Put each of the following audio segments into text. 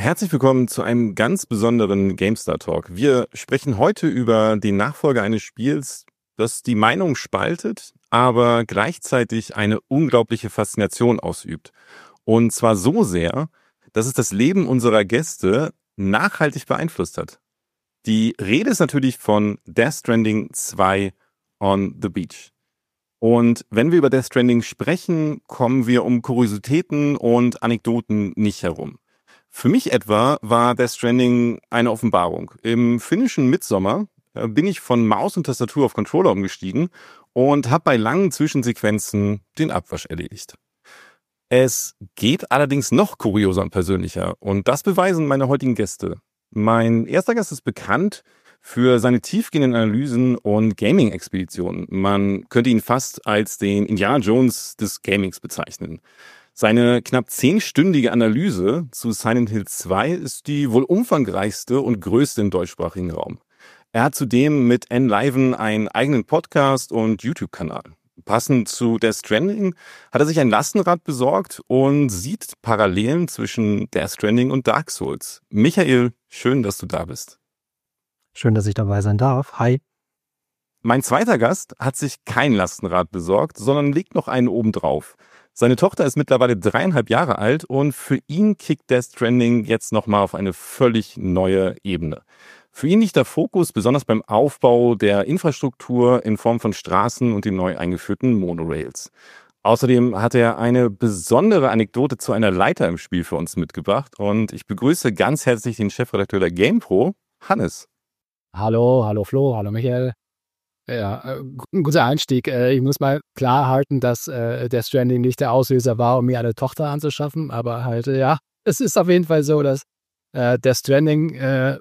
Herzlich willkommen zu einem ganz besonderen GameStar Talk. Wir sprechen heute über den Nachfolger eines Spiels, das die Meinung spaltet, aber gleichzeitig eine unglaubliche Faszination ausübt. Und zwar so sehr, dass es das Leben unserer Gäste nachhaltig beeinflusst hat. Die Rede ist natürlich von Death Stranding 2 on the Beach. Und wenn wir über Death Stranding sprechen, kommen wir um Kuriositäten und Anekdoten nicht herum. Für mich etwa war Death Stranding eine Offenbarung. Im finnischen Mitsommer bin ich von Maus und Tastatur auf Controller umgestiegen und habe bei langen Zwischensequenzen den Abwasch erledigt. Es geht allerdings noch kurioser und persönlicher und das beweisen meine heutigen Gäste. Mein erster Gast ist bekannt für seine tiefgehenden Analysen und Gaming-Expeditionen. Man könnte ihn fast als den Indiana Jones des Gamings bezeichnen. Seine knapp 10-stündige Analyse zu Silent Hill 2 ist die wohl umfangreichste und größte im deutschsprachigen Raum. Er hat zudem mit Enliven einen eigenen Podcast und YouTube-Kanal. Passend zu Death Stranding hat er sich ein Lastenrad besorgt und sieht Parallelen zwischen Death Stranding und Dark Souls. Michael, schön, dass du da bist. Schön, dass ich dabei sein darf. Hi. Mein zweiter Gast hat sich kein Lastenrad besorgt, sondern legt noch einen obendrauf. Seine Tochter ist mittlerweile 3,5 Jahre alt und für ihn kickt Death Stranding jetzt nochmal auf eine völlig neue Ebene. Für ihn liegt der Fokus besonders beim Aufbau der Infrastruktur in Form von Straßen und den neu eingeführten Monorails. Außerdem hat er eine besondere Anekdote zu einer Leiter im Spiel für uns mitgebracht und ich begrüße ganz herzlich den Chefredakteur der GamePro, Hannes. Hallo Flo, hallo Michael. Ja, ein guter Einstieg. Ich muss mal klar halten, dass Death Stranding nicht der Auslöser war, um mir eine Tochter anzuschaffen, aber halt, ja, es ist auf jeden Fall so, dass Death Stranding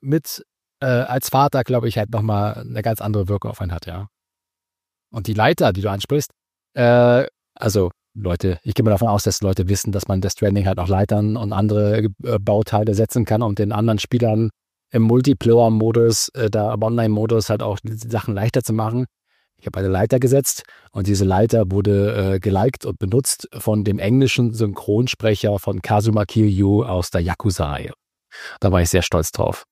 als Vater, glaube ich, halt nochmal eine ganz andere Wirkung auf einen hat, ja. Und die Leiter, die du ansprichst, also Leute, ich gehe mal davon aus, dass Leute wissen, dass man Death Stranding halt auch Leitern und andere Bauteile setzen kann, um den anderen Spielern im Multiplayer-Modus, im Online-Modus halt auch die Sachen leichter zu machen. Ich habe eine Leiter gesetzt und diese Leiter wurde geliked und benutzt von dem englischen Synchronsprecher von Kazuma Kiryu aus der Yakuza-Reihe. Da war ich sehr stolz drauf.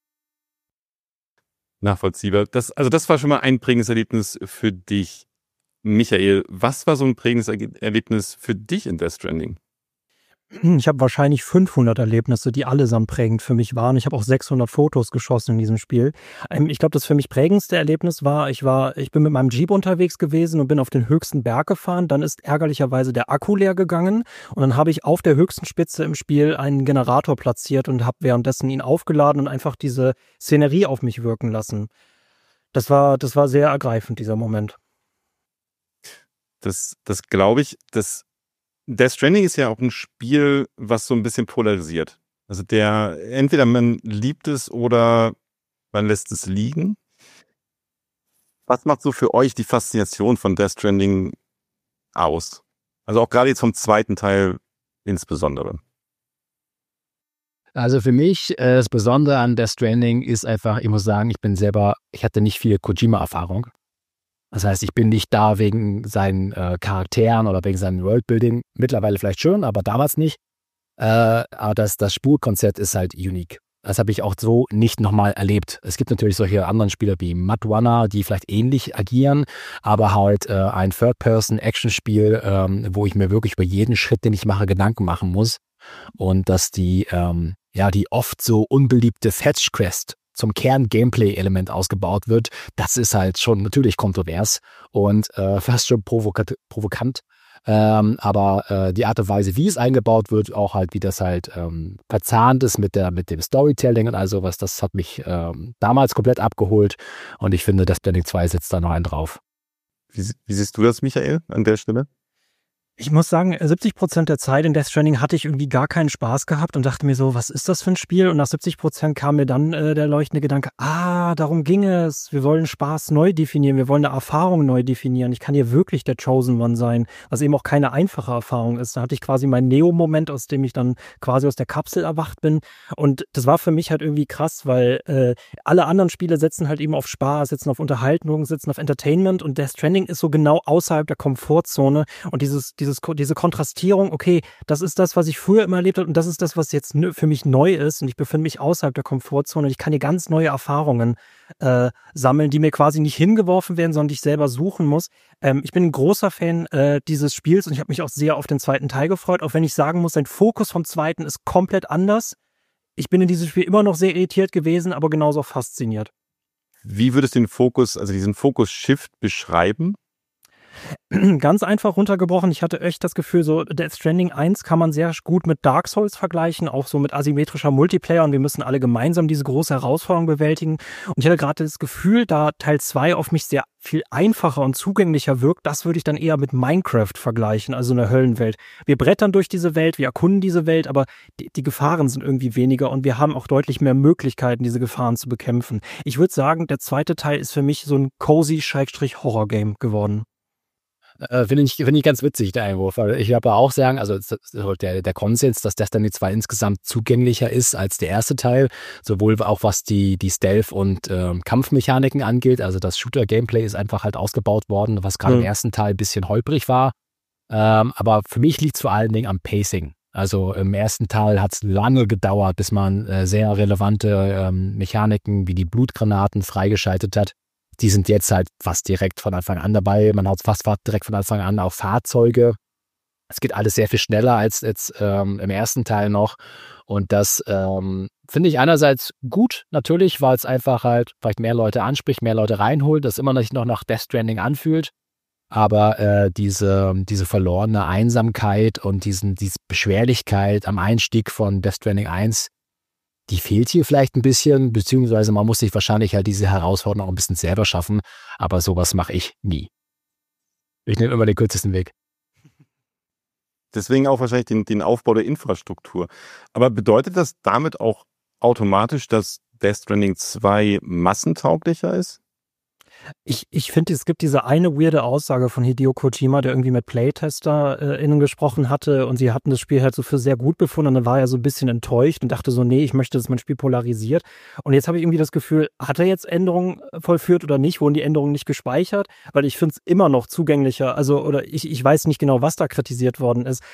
Nachvollziehbar. Das war schon mal ein prägendes Erlebnis für dich. Michael, was war so ein prägendes Erlebnis für dich in Death Stranding? Ich habe wahrscheinlich 500 Erlebnisse, die allesamt prägend für mich waren. Ich habe auch 600 Fotos geschossen in diesem Spiel. Ich glaube, das für mich prägendste Erlebnis war, ich bin mit meinem Jeep unterwegs gewesen und bin auf den höchsten Berg gefahren. Dann ist ärgerlicherweise der Akku leer gegangen und dann habe ich auf der höchsten Spitze im Spiel einen Generator platziert und habe währenddessen ihn aufgeladen und einfach diese Szenerie auf mich wirken lassen. Das war sehr ergreifend, dieser Moment. Das glaube ich, Death Stranding ist ja auch ein Spiel, was so ein bisschen polarisiert. Also entweder man liebt es oder man lässt es liegen. Was macht so für euch die Faszination von Death Stranding aus? Also auch gerade jetzt vom zweiten Teil insbesondere. Also für mich, das Besondere an Death Stranding ist einfach, ich muss sagen, ich hatte nicht viel Kojima-Erfahrung. Das heißt, ich bin nicht da wegen seinen Charakteren oder wegen seinem Worldbuilding. Mittlerweile vielleicht schon, aber damals nicht. Aber das Spurkonzept ist halt unique. Das habe ich auch so nicht nochmal erlebt. Es gibt natürlich solche anderen Spieler wie Mudrunner, die vielleicht ähnlich agieren, aber halt ein Third-Person-Action-Spiel, wo ich mir wirklich über jeden Schritt, den ich mache, Gedanken machen muss. Und dass die oft so unbeliebte Fetch-Quest zum Kern-Gameplay-Element ausgebaut wird, das ist halt schon natürlich kontrovers und fast schon provokant. Aber die Art und Weise, wie es eingebaut wird, auch halt, wie das halt verzahnt ist mit dem Storytelling und all sowas, das hat mich damals komplett abgeholt und ich finde, Death Stranding 2 setzt da noch einen drauf. Wie siehst du das, Michael, an der Stelle? Ich muss sagen, 70% der Zeit in Death Stranding hatte ich irgendwie gar keinen Spaß gehabt und dachte mir so, was ist das für ein Spiel? Und nach 70% kam mir dann der leuchtende Gedanke, darum ging es. Wir wollen Spaß neu definieren, wir wollen eine Erfahrung neu definieren. Ich kann hier wirklich der Chosen One sein, was eben auch keine einfache Erfahrung ist. Da hatte ich quasi meinen Neo-Moment, aus dem ich dann quasi aus der Kapsel erwacht bin. Und das war für mich halt irgendwie krass, weil alle anderen Spiele setzen halt eben auf Spaß, setzen auf Unterhaltung, setzen auf Entertainment und Death Stranding ist so genau außerhalb der Komfortzone und dieses diese Kontrastierung, okay, das ist das, was ich früher immer erlebt habe und das ist das, was jetzt für mich neu ist und ich befinde mich außerhalb der Komfortzone und ich kann hier ganz neue Erfahrungen sammeln, die mir quasi nicht hingeworfen werden, sondern die ich selber suchen muss. Ich bin ein großer Fan dieses Spiels und ich habe mich auch sehr auf den zweiten Teil gefreut, auch wenn ich sagen muss, sein Fokus vom zweiten ist komplett anders. Ich bin in diesem Spiel immer noch sehr irritiert gewesen, aber genauso fasziniert. Wie würdest du den Fokus, also diesen Fokus-Shift beschreiben? Ganz einfach runtergebrochen, ich hatte echt das Gefühl, so Death Stranding 1 kann man sehr gut mit Dark Souls vergleichen, auch so mit asymmetrischer Multiplayer und wir müssen alle gemeinsam diese große Herausforderung bewältigen. Und ich hatte gerade das Gefühl, da Teil 2 auf mich sehr viel einfacher und zugänglicher wirkt, das würde ich dann eher mit Minecraft vergleichen, also eine Höllenwelt. Wir brettern durch diese Welt, wir erkunden diese Welt, aber die Gefahren sind irgendwie weniger und wir haben auch deutlich mehr Möglichkeiten, diese Gefahren zu bekämpfen. Ich würde sagen, der zweite Teil ist für mich so ein cozy-Horror-Game geworden. Finde ich ganz witzig, der Einwurf. Weil ich würde auch sagen, also der Konsens, dass Destiny 2 insgesamt zugänglicher ist als der erste Teil, sowohl auch was die Stealth- und Kampfmechaniken angeht. Also das Shooter-Gameplay ist einfach halt ausgebaut worden, was gerade im ersten Teil ein bisschen holprig war. Aber für mich liegt es vor allen Dingen am Pacing. Also im ersten Teil hat es lange gedauert, bis man sehr relevante Mechaniken wie die Blutgranaten freigeschaltet hat. Die sind jetzt halt fast direkt von Anfang an dabei. Man hat fast direkt von Anfang an auch Fahrzeuge. Es geht alles sehr viel schneller als jetzt im ersten Teil noch. Und das finde ich einerseits gut, natürlich, weil es einfach halt vielleicht mehr Leute anspricht, mehr Leute reinholt, das immer noch nach Death Stranding anfühlt. Aber diese verlorene Einsamkeit und diese Beschwerlichkeit am Einstieg von Death Stranding 1, die fehlt hier vielleicht ein bisschen, beziehungsweise man muss sich wahrscheinlich halt diese Herausforderung auch ein bisschen selber schaffen, aber sowas mache ich nie. Ich nehme immer den kürzesten Weg. Deswegen auch wahrscheinlich den Aufbau der Infrastruktur. Aber bedeutet das damit auch automatisch, dass Death Stranding 2 massentauglicher ist? Ich finde, es gibt diese eine weirde Aussage von Hideo Kojima, der irgendwie mit PlaytesterInnen gesprochen hatte und sie hatten das Spiel halt so für sehr gut befunden und dann war er so ein bisschen enttäuscht und dachte so, nee, ich möchte, dass mein Spiel polarisiert. Und jetzt habe ich irgendwie das Gefühl, hat er jetzt Änderungen vollführt oder nicht? Wurden die Änderungen nicht gespeichert? Weil ich finde es immer noch zugänglicher, also oder ich weiß nicht genau, was da kritisiert worden ist.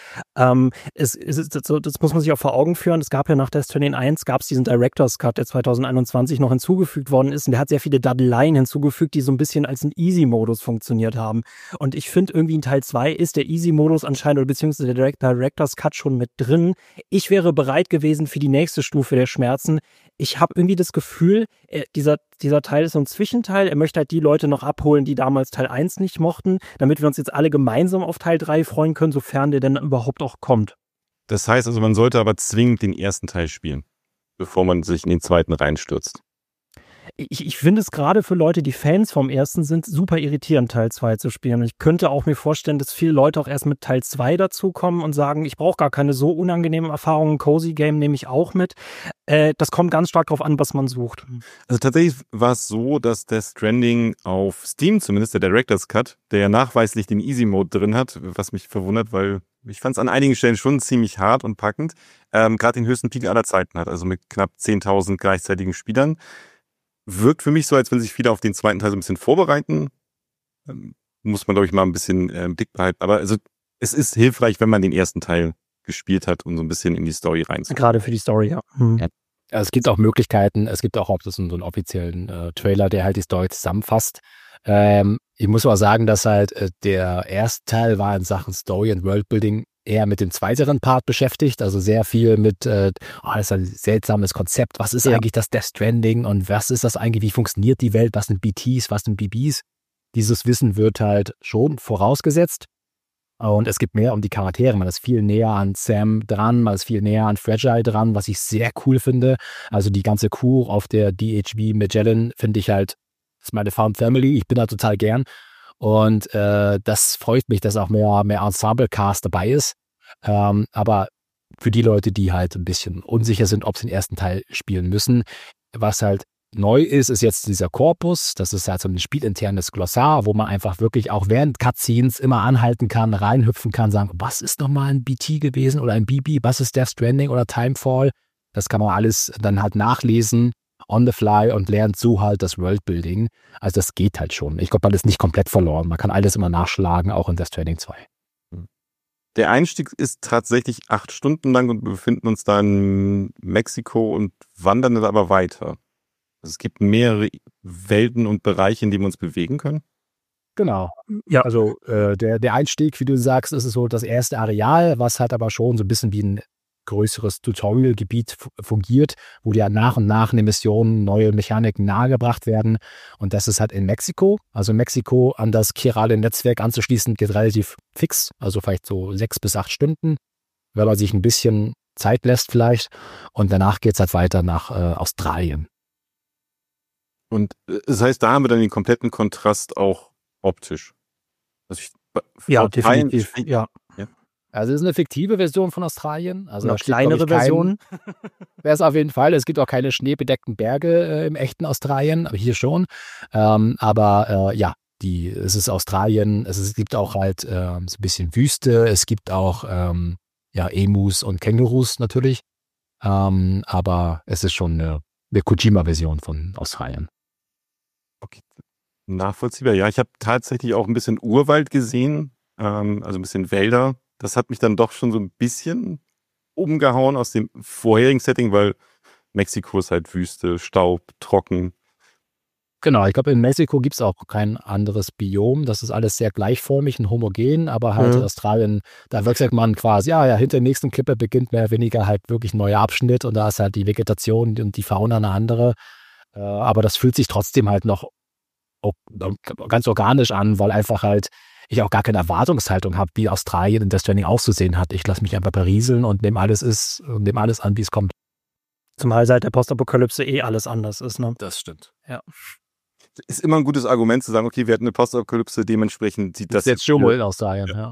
Das muss man sich auch vor Augen führen. Es gab ja nach Death Stranding 1 gab es diesen Director's Cut, der 2021 noch hinzugefügt worden ist und der hat sehr viele Daddeleien hinzugefügt, die so ein bisschen als ein Easy-Modus funktioniert haben. Und ich finde irgendwie in Teil 2 ist der Easy-Modus anscheinend oder beziehungsweise der Director's Cut schon mit drin. Ich wäre bereit gewesen für die nächste Stufe der Schmerzen. Ich habe irgendwie das Gefühl, dieser Teil ist so ein Zwischenteil. Er möchte halt die Leute noch abholen, die damals Teil 1 nicht mochten, damit wir uns jetzt alle gemeinsam auf Teil 3 freuen können, sofern der denn überhaupt auch kommt. Das heißt also, man sollte aber zwingend den ersten Teil spielen, bevor man sich in den zweiten reinstürzt. Ich finde es gerade für Leute, die Fans vom ersten sind, super irritierend, Teil 2 zu spielen. Und ich könnte auch mir vorstellen, dass viele Leute auch erst mit Teil 2 dazukommen und sagen, ich brauche gar keine so unangenehmen Erfahrungen. Cozy Game nehme ich auch mit. Das kommt ganz stark darauf an, was man sucht. Also tatsächlich war es so, dass Death Stranding auf Steam, zumindest der Director's Cut, der ja nachweislich den Easy Mode drin hat, was mich verwundert, weil ich fand es an einigen Stellen schon ziemlich hart und packend, gerade den höchsten Peak aller Zeiten hat, also mit knapp 10.000 gleichzeitigen Spielern. Wirkt für mich so, als wenn sich viele auf den zweiten Teil so ein bisschen vorbereiten. Muss man, glaube ich, mal ein bisschen im Blick behalten. Aber also es ist hilfreich, wenn man den ersten Teil gespielt hat und so ein bisschen in die Story reinzukommen. Gerade für die Story, ja. Ja. Also es gibt auch Möglichkeiten, es gibt auch so einen offiziellen Trailer, der halt die Story zusammenfasst. Ich muss aber sagen, dass halt der erste Teil war in Sachen Story und Worldbuilding eher mit dem zweiteren Part beschäftigt, also sehr viel mit, das ist ein seltsames Konzept, was ist eigentlich das Death Stranding und was ist das eigentlich, wie funktioniert die Welt, was sind BTs, was sind BBs, dieses Wissen wird halt schon vorausgesetzt und es gibt mehr um die Charaktere, man ist viel näher an Sam dran, man ist viel näher an Fragile dran, was ich sehr cool finde, also die ganze Crew auf der DHV Magellan finde ich halt, das ist meine Farm Family, ich bin da total gern. Und das freut mich, dass auch mehr Ensemble-Cast dabei ist. Aber für die Leute, die halt ein bisschen unsicher sind, ob sie den ersten Teil spielen müssen, was halt neu ist, ist jetzt dieser Korpus. Das ist halt so ein spielinternes Glossar, wo man einfach wirklich auch während Cutscenes immer anhalten kann, reinhüpfen kann, sagen, was ist nochmal ein BT gewesen oder ein BB, was ist Death Stranding oder Timefall? Das kann man alles dann halt nachlesen. On the fly und lernt so halt das Worldbuilding. Also das geht halt schon. Ich glaube, man ist nicht komplett verloren. Man kann alles immer nachschlagen, auch in Death Stranding 2. der Einstieg ist tatsächlich 8 Stunden lang und wir befinden uns da in Mexiko und wandern dann aber weiter. Also es gibt mehrere Welten und Bereiche, in denen wir uns bewegen können. Genau. Ja. Also der Einstieg, wie du sagst, ist so das erste Areal, was halt aber schon so ein bisschen wie ein größeres Tutorial-Gebiet fungiert, wo ja nach und nach in den Missionen neue Mechaniken nahegebracht werden. Und das ist halt in Mexiko. Also in Mexiko an das chirale Netzwerk anzuschließen, geht relativ fix, also vielleicht so 6 bis 8 Stunden, wenn man sich ein bisschen Zeit lässt vielleicht. Und danach geht es halt weiter nach Australien. Und das heißt, da haben wir dann den kompletten Kontrast auch optisch. Also Definitiv. Ja. Also es ist eine fiktive Version von Australien. Also eine kleinere Version. Wäre es auf jeden Fall. Es gibt auch keine schneebedeckten Berge im echten Australien, aber hier schon. Es ist Australien. Es gibt auch halt so ein bisschen Wüste. Es gibt auch Emus und Kängurus natürlich. Aber es ist schon eine Kojima-Version von Australien. Okay. Nachvollziehbar. Ja, ich habe tatsächlich auch ein bisschen Urwald gesehen, also ein bisschen Wälder. Das hat mich dann doch schon so ein bisschen umgehauen aus dem vorherigen Setting, weil Mexiko ist halt Wüste, Staub, trocken. Genau, ich glaube, in Mexiko gibt es auch kein anderes Biom. Das ist alles sehr gleichförmig und homogen, aber halt in Australien, da wirkt man quasi, hinter der nächsten Klippe beginnt mehr oder weniger halt wirklich ein neuer Abschnitt und da ist halt die Vegetation und die Fauna eine andere. Aber das fühlt sich trotzdem halt noch ganz organisch an, weil einfach halt ich auch gar keine Erwartungshaltung habe, wie Australien in Death Stranding auszusehen hat. Ich lasse mich einfach berieseln und nehme alles an, wie es kommt. Zumal seit der Postapokalypse alles anders ist, ne? Das stimmt. Ja. Ist immer ein gutes Argument zu sagen, okay, wir hatten eine Postapokalypse, dementsprechend sieht das jetzt schon wohl in Australien, ja.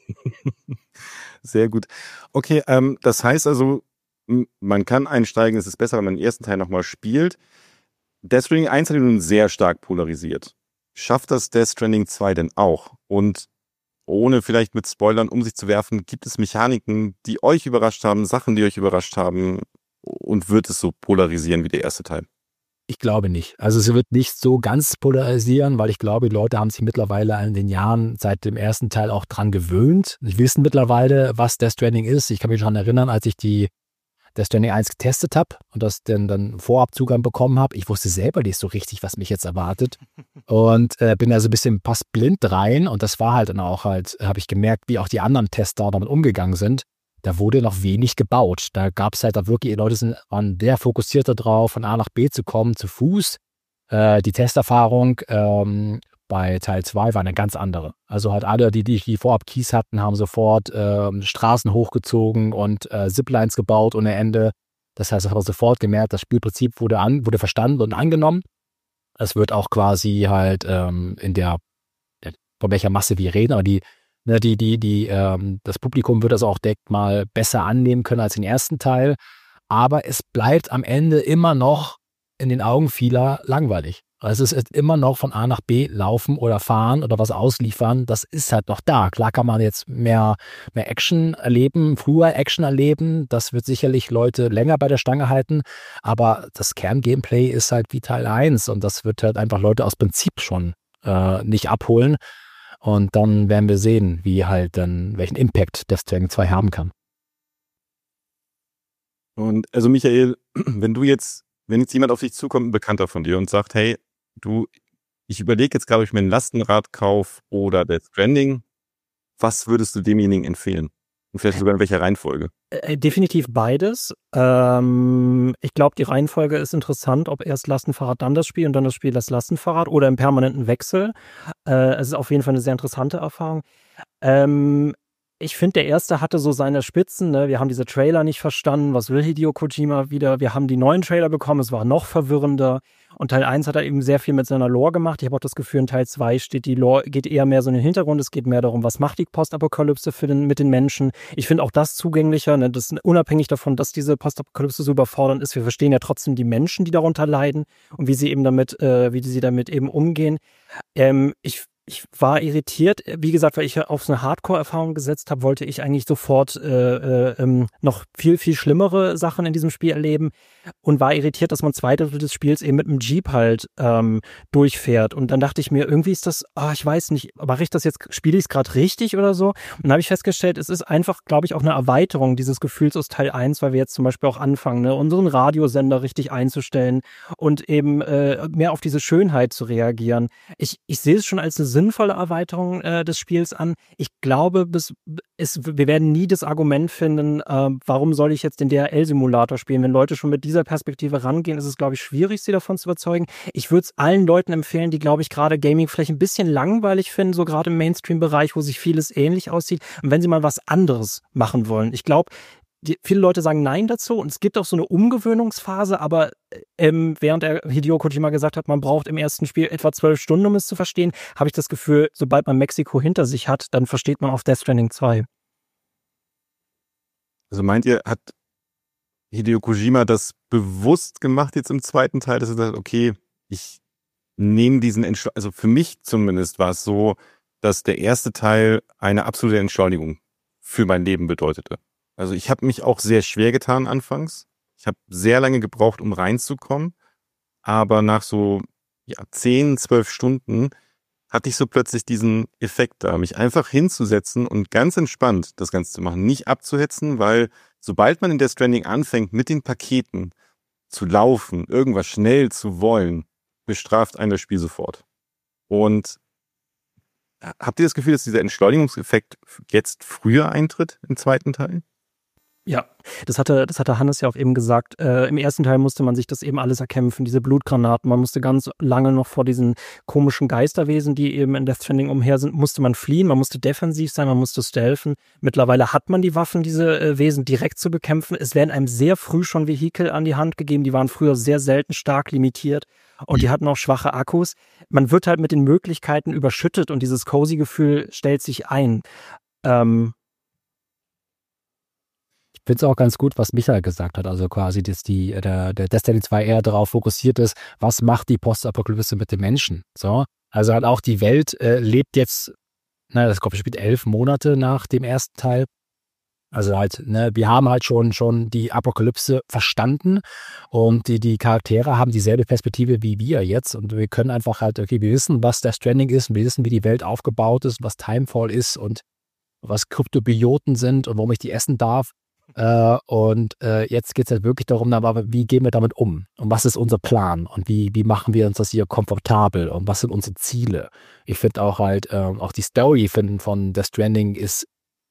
Sehr gut. Okay, das heißt also, man kann einsteigen, es ist besser, wenn man den ersten Teil nochmal spielt. Death Stranding 1 hat nun sehr stark polarisiert. Schafft das Death Stranding 2 denn auch? Und ohne vielleicht mit Spoilern um sich zu werfen, gibt es Mechaniken, die euch überrascht haben, Sachen, die euch überrascht haben und wird es so polarisieren wie der erste Teil? Ich glaube nicht. Also es wird nicht so ganz polarisieren, weil ich glaube, die Leute haben sich mittlerweile in den Jahren seit dem ersten Teil auch dran gewöhnt. Sie wissen mittlerweile, was Death Stranding ist. Ich kann mich daran erinnern, als ich die Death Stranding 1 getestet habe und das dann Vorabzugang bekommen habe. Ich wusste selber nicht so richtig, was mich jetzt erwartet und bin also ein bisschen fast blind rein und das war halt dann auch habe ich gemerkt, wie auch die anderen Tester damit umgegangen sind. Da wurde noch wenig gebaut. Da gab es halt auch wirklich, die Leute waren sehr fokussiert darauf, von A nach B zu kommen, zu Fuß. Die Testerfahrung bei Teil 2 war eine ganz andere. Also halt alle, die vorab Keys hatten, haben sofort Straßen hochgezogen und Ziplines gebaut ohne Ende. Das heißt, das hat man sofort gemerkt, das Spielprinzip wurde verstanden und angenommen. Es wird auch quasi halt von welcher Masse wir reden, aber das Publikum wird das auch, denkt mal, besser annehmen können als den ersten Teil. Aber es bleibt am Ende immer noch in den Augen vieler langweilig. Also es ist immer noch von A nach B laufen oder fahren oder was ausliefern. Das ist halt noch da. Klar kann man jetzt mehr Action erleben, früher Action erleben. Das wird sicherlich Leute länger bei der Stange halten. Aber das Kerngameplay ist halt wie Teil 1 und das wird halt einfach Leute aus Prinzip schon nicht abholen. Und dann werden wir sehen, welchen Impact Death Stranding 2 haben kann. Und also Michael, wenn jetzt jemand auf dich zukommt, ein Bekannter von dir und sagt, hey, ich überlege jetzt gerade, ob ich mir ein Lastenrad kaufe oder Death Stranding, was würdest du demjenigen empfehlen? Und vielleicht sogar in welcher Reihenfolge? Definitiv beides. Ich glaube, die Reihenfolge ist interessant, ob erst Lastenfahrrad, dann das Spiel und dann das Spiel das Lastenfahrrad oder im permanenten Wechsel. Es ist auf jeden Fall eine sehr interessante Erfahrung. Ich finde, der erste hatte so seine Spitzen. Ne? Wir haben diese Trailer nicht verstanden. Was will Hideo Kojima wieder? Wir haben die neuen Trailer bekommen. Es war noch verwirrender. Und Teil 1 hat er eben sehr viel mit seiner Lore gemacht. Ich habe auch das Gefühl, in Teil 2 die Lore geht eher mehr so in den Hintergrund. Es geht mehr darum, was macht die Postapokalypse mit den Menschen. Ich finde auch das zugänglicher. Ne? Das ist unabhängig davon, dass diese Postapokalypse so überfordernd ist. Wir verstehen ja trotzdem die Menschen, die darunter leiden und wie sie damit eben umgehen. Ich Ich war irritiert, wie gesagt, weil ich ja auf so eine Hardcore-Erfahrung gesetzt habe, wollte ich eigentlich sofort noch viel, viel schlimmere Sachen in diesem Spiel erleben und war irritiert, dass man 2 Drittel des Spiels eben mit einem Jeep halt durchfährt. Und dann dachte ich mir, irgendwie ist das, ich weiß nicht, mache ich das jetzt, spiele ich es gerade richtig oder so? Und dann habe ich festgestellt, es ist einfach, glaube ich, auch eine Erweiterung dieses Gefühls aus Teil 1, weil wir jetzt zum Beispiel auch anfangen, ne, unseren Radiosender richtig einzustellen und eben mehr auf diese Schönheit zu reagieren. Ich sehe es schon als eine sinnvolle Erweiterung des Spiels an. Ich glaube, wir werden nie das Argument finden, warum soll ich jetzt den DHL-Simulator spielen? Wenn Leute schon mit dieser Perspektive rangehen, ist es, glaube ich, schwierig, sie davon zu überzeugen. Ich würde es allen Leuten empfehlen, die, glaube ich, gerade Gaming vielleicht ein bisschen langweilig finden, so gerade im Mainstream-Bereich, wo sich vieles ähnlich aussieht. Und wenn sie mal was anderes machen wollen. Ich glaube, viele Leute sagen Nein dazu und es gibt auch so eine Umgewöhnungsphase, aber während der Hideo Kojima gesagt hat, man braucht im ersten Spiel etwa 12 Stunden, um es zu verstehen, habe ich das Gefühl, sobald man Mexiko hinter sich hat, dann versteht man auch Death Stranding 2. Also meint ihr, hat Hideo Kojima das bewusst gemacht jetzt im zweiten Teil, dass er sagt, okay, ich nehme diesen also für mich zumindest war es so, dass der erste Teil eine absolute Entschleunigung für mein Leben bedeutete. Also ich habe mich auch sehr schwer getan anfangs. Ich habe sehr lange gebraucht, um reinzukommen. Aber nach so 10, 12 Stunden hatte ich so plötzlich diesen Effekt da, mich einfach hinzusetzen und ganz entspannt das Ganze zu machen. Nicht abzuhetzen, weil sobald man in Death Stranding anfängt, mit den Paketen zu laufen, irgendwas schnell zu wollen, bestraft einen das Spiel sofort. Und habt ihr das Gefühl, dass dieser Entschleunigungseffekt jetzt früher eintritt im zweiten Teil? Ja, das hatte Hannes ja auch eben gesagt. Im ersten Teil musste man sich das eben alles erkämpfen, diese Blutgranaten. Man musste ganz lange noch vor diesen komischen Geisterwesen, die eben in Death Stranding umher sind, musste man fliehen, man musste defensiv sein, man musste stealthen. Mittlerweile hat man die Waffen, diese Wesen direkt zu bekämpfen. Es werden einem sehr früh schon Vehikel an die Hand gegeben. Die waren früher sehr selten stark limitiert und die hatten auch schwache Akkus. Man wird halt mit den Möglichkeiten überschüttet und dieses Cozy-Gefühl stellt sich ein. Ich finde es auch ganz gut, was Michael gesagt hat, also quasi, dass der Destiny 2 eher darauf fokussiert ist, was macht die Postapokalypse mit den Menschen, so. Also halt auch die Welt lebt jetzt, das spielt 11 Monate nach dem ersten Teil, also halt, wir haben halt schon die Apokalypse verstanden und die Charaktere haben dieselbe Perspektive wie wir jetzt und wir können einfach halt, okay, wir wissen, was Death Stranding ist und wir wissen, wie die Welt aufgebaut ist, was Timefall ist und was Kryptobioten sind und warum ich die essen darf. Jetzt geht es halt wirklich darum, aber wie gehen wir damit um? Und was ist unser Plan? Und wie machen wir uns das hier komfortabel? Und was sind unsere Ziele? Ich finde auch halt, auch die Story von Death Stranding ist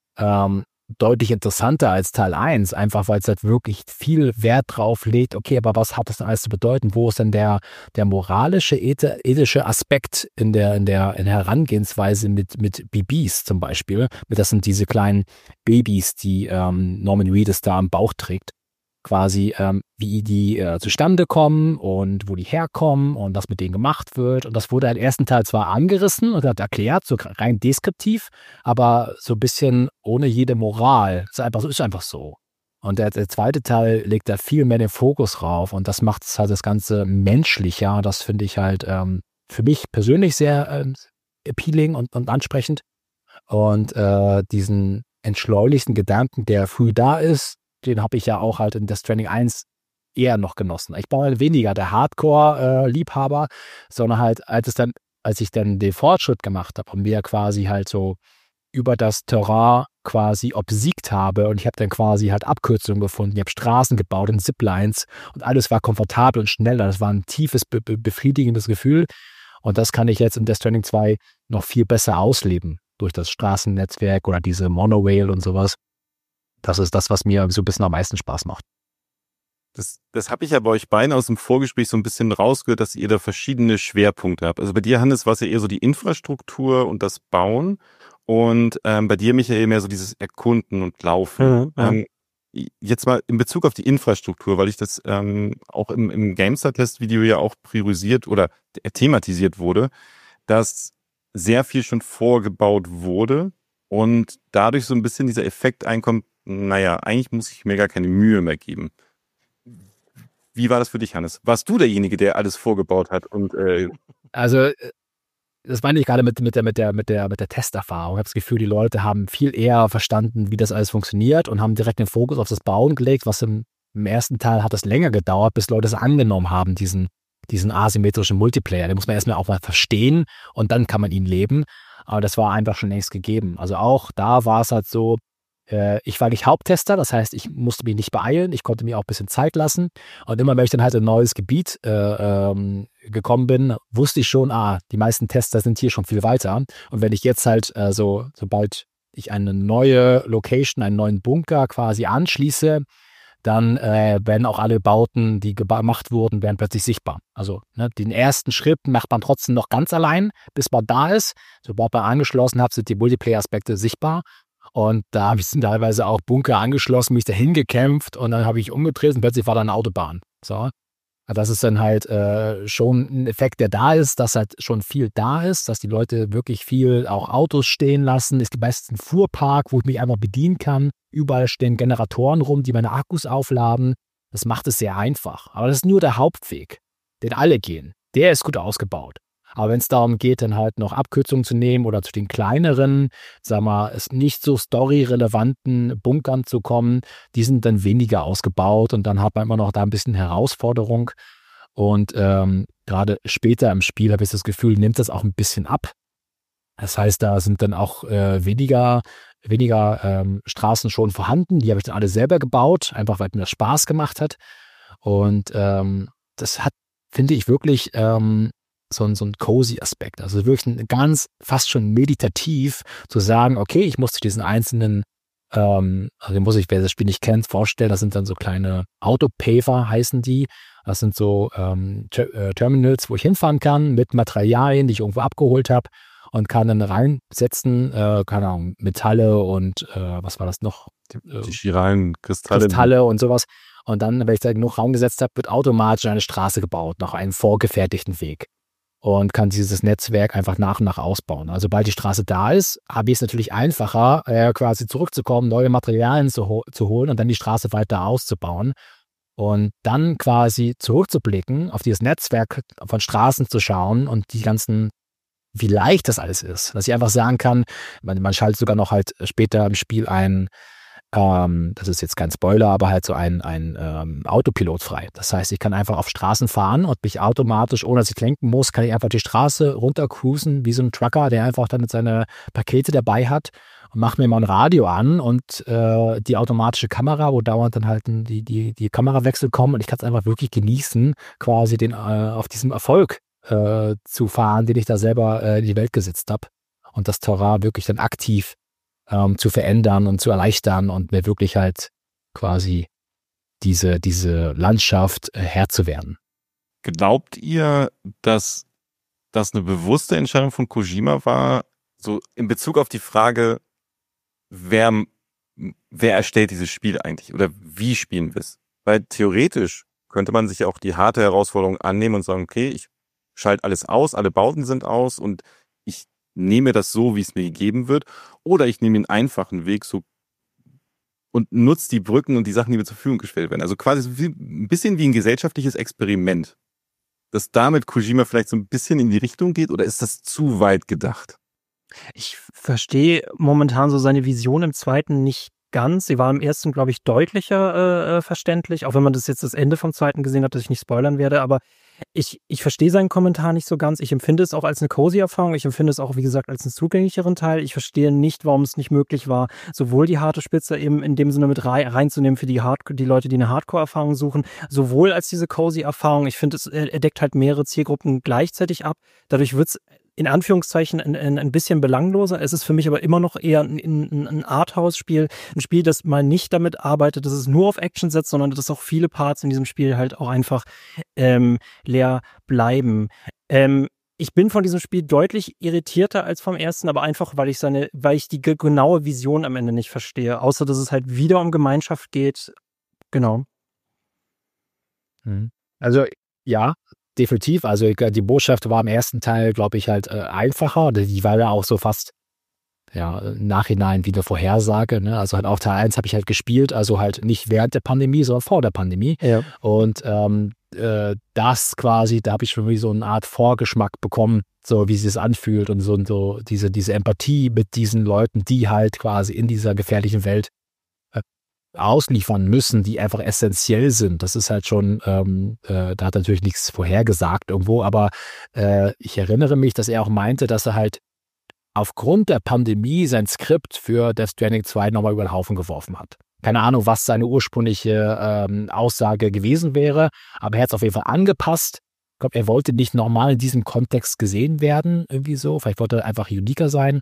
deutlich interessanter als Teil 1, einfach weil es halt wirklich viel Wert drauf legt, okay, aber was hat das denn alles zu bedeuten? Wo ist denn der moralische, ethische Aspekt in der Herangehensweise mit BBs zum Beispiel? Das sind diese kleinen Babys, die Norman Reedus da am Bauch trägt. Quasi, wie die zustande kommen und wo die herkommen und was mit denen gemacht wird. Und das wurde im ersten Teil zwar angerissen und hat erklärt, so rein deskriptiv, aber so ein bisschen ohne jede Moral. Ist einfach so. Und der zweite Teil legt da viel mehr den Fokus drauf und das macht es halt das Ganze menschlicher. Das finde ich halt für mich persönlich sehr appealing und ansprechend. Und diesen entschleunigten Gedanken, der früh da ist, den habe ich ja auch halt in Death Stranding 1 eher noch genossen. Ich war halt weniger der Hardcore-Liebhaber, sondern halt, als ich dann den Fortschritt gemacht habe und mir quasi halt so über das Terrain quasi obsiegt habe und ich habe dann quasi halt Abkürzungen gefunden, ich habe Straßen gebaut und Ziplines und alles war komfortabel und schneller. Das war ein tiefes, befriedigendes Gefühl und das kann ich jetzt in Death Stranding 2 noch viel besser ausleben durch das Straßennetzwerk oder diese Monorail und sowas. Das ist das, was mir so ein bisschen am meisten Spaß macht. Das habe ich ja bei euch beiden aus dem Vorgespräch so ein bisschen rausgehört, dass ihr da verschiedene Schwerpunkte habt. Also bei dir, Hannes, war es ja eher so die Infrastruktur und das Bauen und bei dir, Michael, mehr so dieses Erkunden und Laufen. Jetzt mal in Bezug auf die Infrastruktur, weil ich das auch im GameStar-Test-Video ja auch priorisiert oder thematisiert wurde, dass sehr viel schon vorgebaut wurde und dadurch so ein bisschen dieser Effekt einkommt, eigentlich muss ich mir gar keine Mühe mehr geben. Wie war das für dich, Hannes? Warst du derjenige, der alles vorgebaut hat? Und das meine ich gerade mit der Testerfahrung. Ich habe das Gefühl, die Leute haben viel eher verstanden, wie das alles funktioniert und haben direkt den Fokus auf das Bauen gelegt, was im ersten Teil hat es länger gedauert, bis Leute es angenommen haben, diesen asymmetrischen Multiplayer. Den muss man erstmal auch mal verstehen und dann kann man ihn leben. Aber das war einfach schon längst gegeben. Also auch da war es halt so, ich war nicht Haupttester, das heißt, ich musste mich nicht beeilen, ich konnte mir auch ein bisschen Zeit lassen. Und immer, wenn ich dann halt in ein neues Gebiet gekommen bin, wusste ich schon, die meisten Tester sind hier schon viel weiter. Und wenn ich jetzt halt sobald ich eine neue Location, einen neuen Bunker quasi anschließe, dann werden auch alle Bauten, die gemacht wurden, werden plötzlich sichtbar. Also den ersten Schritt macht man trotzdem noch ganz allein, bis man da ist. Sobald man angeschlossen hat, sind die Multiplayer-Aspekte sichtbar. Und da habe ich teilweise auch Bunker angeschlossen, mich dahin gekämpft und dann habe ich umgedreht und plötzlich war da eine Autobahn. So. Das ist dann halt schon ein Effekt, der da ist, dass halt schon viel da ist, dass die Leute wirklich viel auch Autos stehen lassen. Es gibt meistens einen Fuhrpark, wo ich mich einfach bedienen kann. Überall stehen Generatoren rum, die meine Akkus aufladen. Das macht es sehr einfach. Aber das ist nur der Hauptweg, den alle gehen. Der ist gut ausgebaut. Aber wenn es darum geht, dann halt noch Abkürzungen zu nehmen oder zu den kleineren, sagen wir, es nicht so storyrelevanten Bunkern zu kommen, die sind dann weniger ausgebaut und dann hat man immer noch da ein bisschen Herausforderung. Und gerade später im Spiel habe ich das Gefühl, nimmt das auch ein bisschen ab. Das heißt, da sind dann auch weniger Straßen schon vorhanden. Die habe ich dann alle selber gebaut, einfach weil mir das Spaß gemacht hat. Und das hat, finde ich, wirklich so ein cozy Aspekt. Also wirklich ein ganz, fast schon meditativ zu sagen, okay, ich muss diesen einzelnen, also muss ich, wer das Spiel nicht kennt, vorstellen, das sind dann so kleine Autopaver, heißen die. Das sind so Terminals, wo ich hinfahren kann mit Materialien, die ich irgendwo abgeholt habe und kann dann reinsetzen, keine Ahnung, Metalle und was war das noch? Die chiralen Kristalle und sowas. Und dann, wenn ich da genug Raum gesetzt habe, wird automatisch eine Straße gebaut, nach einem vorgefertigten Weg. Und kann dieses Netzwerk einfach nach und nach ausbauen. Also sobald die Straße da ist, habe ich es natürlich einfacher, quasi zurückzukommen, neue Materialien zu holen und dann die Straße weiter auszubauen. Und dann quasi zurückzublicken, auf dieses Netzwerk von Straßen zu schauen und die ganzen, wie leicht das alles ist. Dass ich einfach sagen kann, man schaltet sogar noch halt später im Spiel das ist jetzt kein Spoiler, aber halt so ein Autopilot frei. Das heißt, ich kann einfach auf Straßen fahren und mich automatisch, ohne dass ich lenken muss, kann ich einfach die Straße runtercruisen, wie so ein Trucker, der einfach dann seine Pakete dabei hat und macht mir mal ein Radio an und die automatische Kamera, wo dauernd dann halt die Kamerawechsel kommen und ich kann es einfach wirklich genießen, quasi auf diesem Erfolg zu fahren, den ich da selber in die Welt gesetzt habe und das Terrain wirklich dann aktiv zu verändern und zu erleichtern und mir wirklich halt quasi diese Landschaft Herr zu werden. Glaubt ihr, dass das eine bewusste Entscheidung von Kojima war, so in Bezug auf die Frage, wer erstellt dieses Spiel eigentlich oder wie spielen wir es? Weil theoretisch könnte man sich ja auch die harte Herausforderung annehmen und sagen, okay, ich schalte alles aus, alle Bauten sind aus und ich nehme das so, wie es mir gegeben wird, oder ich nehme den einfachen Weg so und nutze die Brücken und die Sachen, die mir zur Verfügung gestellt werden. Also quasi so ein bisschen wie ein gesellschaftliches Experiment. Dass damit Kojima vielleicht so ein bisschen in die Richtung geht, oder ist das zu weit gedacht? Ich verstehe momentan so seine Vision im zweiten nicht ganz. Sie war im ersten, glaube ich, deutlicher verständlich, auch wenn man das jetzt das Ende vom zweiten gesehen hat, dass ich nicht spoilern werde, aber ich verstehe seinen Kommentar nicht so ganz. Ich empfinde es auch als eine cozy Erfahrung. Ich empfinde es auch, wie gesagt, als einen zugänglicheren Teil. Ich verstehe nicht, warum es nicht möglich war, sowohl die harte Spitze eben in dem Sinne mit reinzunehmen für die Leute, die eine Hardcore-Erfahrung suchen, sowohl als diese cozy Erfahrung. Ich finde, er deckt halt mehrere Zielgruppen gleichzeitig ab. Dadurch wird es in Anführungszeichen ein bisschen belangloser. Es ist für mich aber immer noch eher ein Arthouse-Spiel. Ein Spiel, das mal nicht damit arbeitet, dass es nur auf Action setzt, sondern dass auch viele Parts in diesem Spiel halt auch einfach leer bleiben. Ich bin von diesem Spiel deutlich irritierter als vom ersten, aber einfach, weil ich die genaue Vision am Ende nicht verstehe. Außer, dass es halt wieder um Gemeinschaft geht. Genau. Also, ja. Definitiv, also die Botschaft war im ersten Teil, glaube ich, halt einfacher. Die war ja auch so fast im Nachhinein wie eine Vorhersage. Ne? Also halt auch Teil 1 habe ich halt gespielt, also halt nicht während der Pandemie, sondern vor der Pandemie. Ja. Und das quasi, da habe ich schon wie so eine Art Vorgeschmack bekommen, so wie es sich anfühlt und so diese Empathie mit diesen Leuten, die halt quasi in dieser gefährlichen Welt ausliefern müssen, die einfach essentiell sind. Das ist halt schon, da hat natürlich nichts vorhergesagt irgendwo, aber ich erinnere mich, dass er auch meinte, dass er halt aufgrund der Pandemie sein Skript für Death Stranding 2 nochmal über den Haufen geworfen hat. Keine Ahnung, was seine ursprüngliche Aussage gewesen wäre, aber er hat es auf jeden Fall angepasst. Ich glaube, er wollte nicht normal in diesem Kontext gesehen werden, irgendwie so. Vielleicht wollte er einfach uniker sein.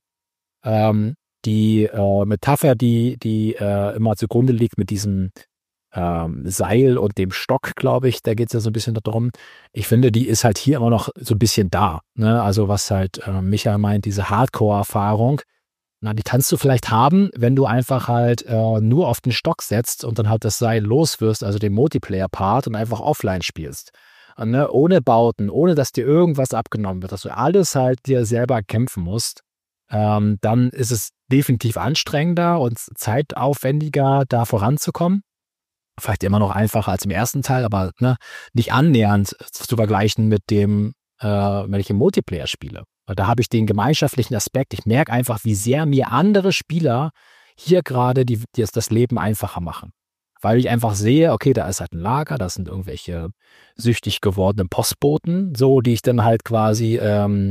Die Metapher, die immer zugrunde liegt mit diesem Seil und dem Stock, glaube ich, da geht es ja so ein bisschen darum. Ich finde, die ist halt hier immer noch so ein bisschen da. Ne? Also was halt Michael meint, diese Hardcore-Erfahrung, na, die kannst du vielleicht haben, wenn du einfach halt nur auf den Stock setzt und dann halt das Seil loswirst, also den Multiplayer-Part und einfach offline spielst. Und, ne? Ohne Bauten, ohne dass dir irgendwas abgenommen wird, dass du alles halt dir selber kämpfen musst. Dann ist es definitiv anstrengender und zeitaufwendiger, da voranzukommen. Vielleicht immer noch einfacher als im ersten Teil, aber ne, nicht annähernd zu vergleichen mit dem, wenn ich im Multiplayer spiele. Da habe ich den gemeinschaftlichen Aspekt. Ich merke einfach, wie sehr mir andere Spieler hier gerade die das Leben einfacher machen. Weil ich einfach sehe, okay, da ist halt ein Lager, da sind irgendwelche süchtig gewordenen Postboten, so, die ich dann halt quasi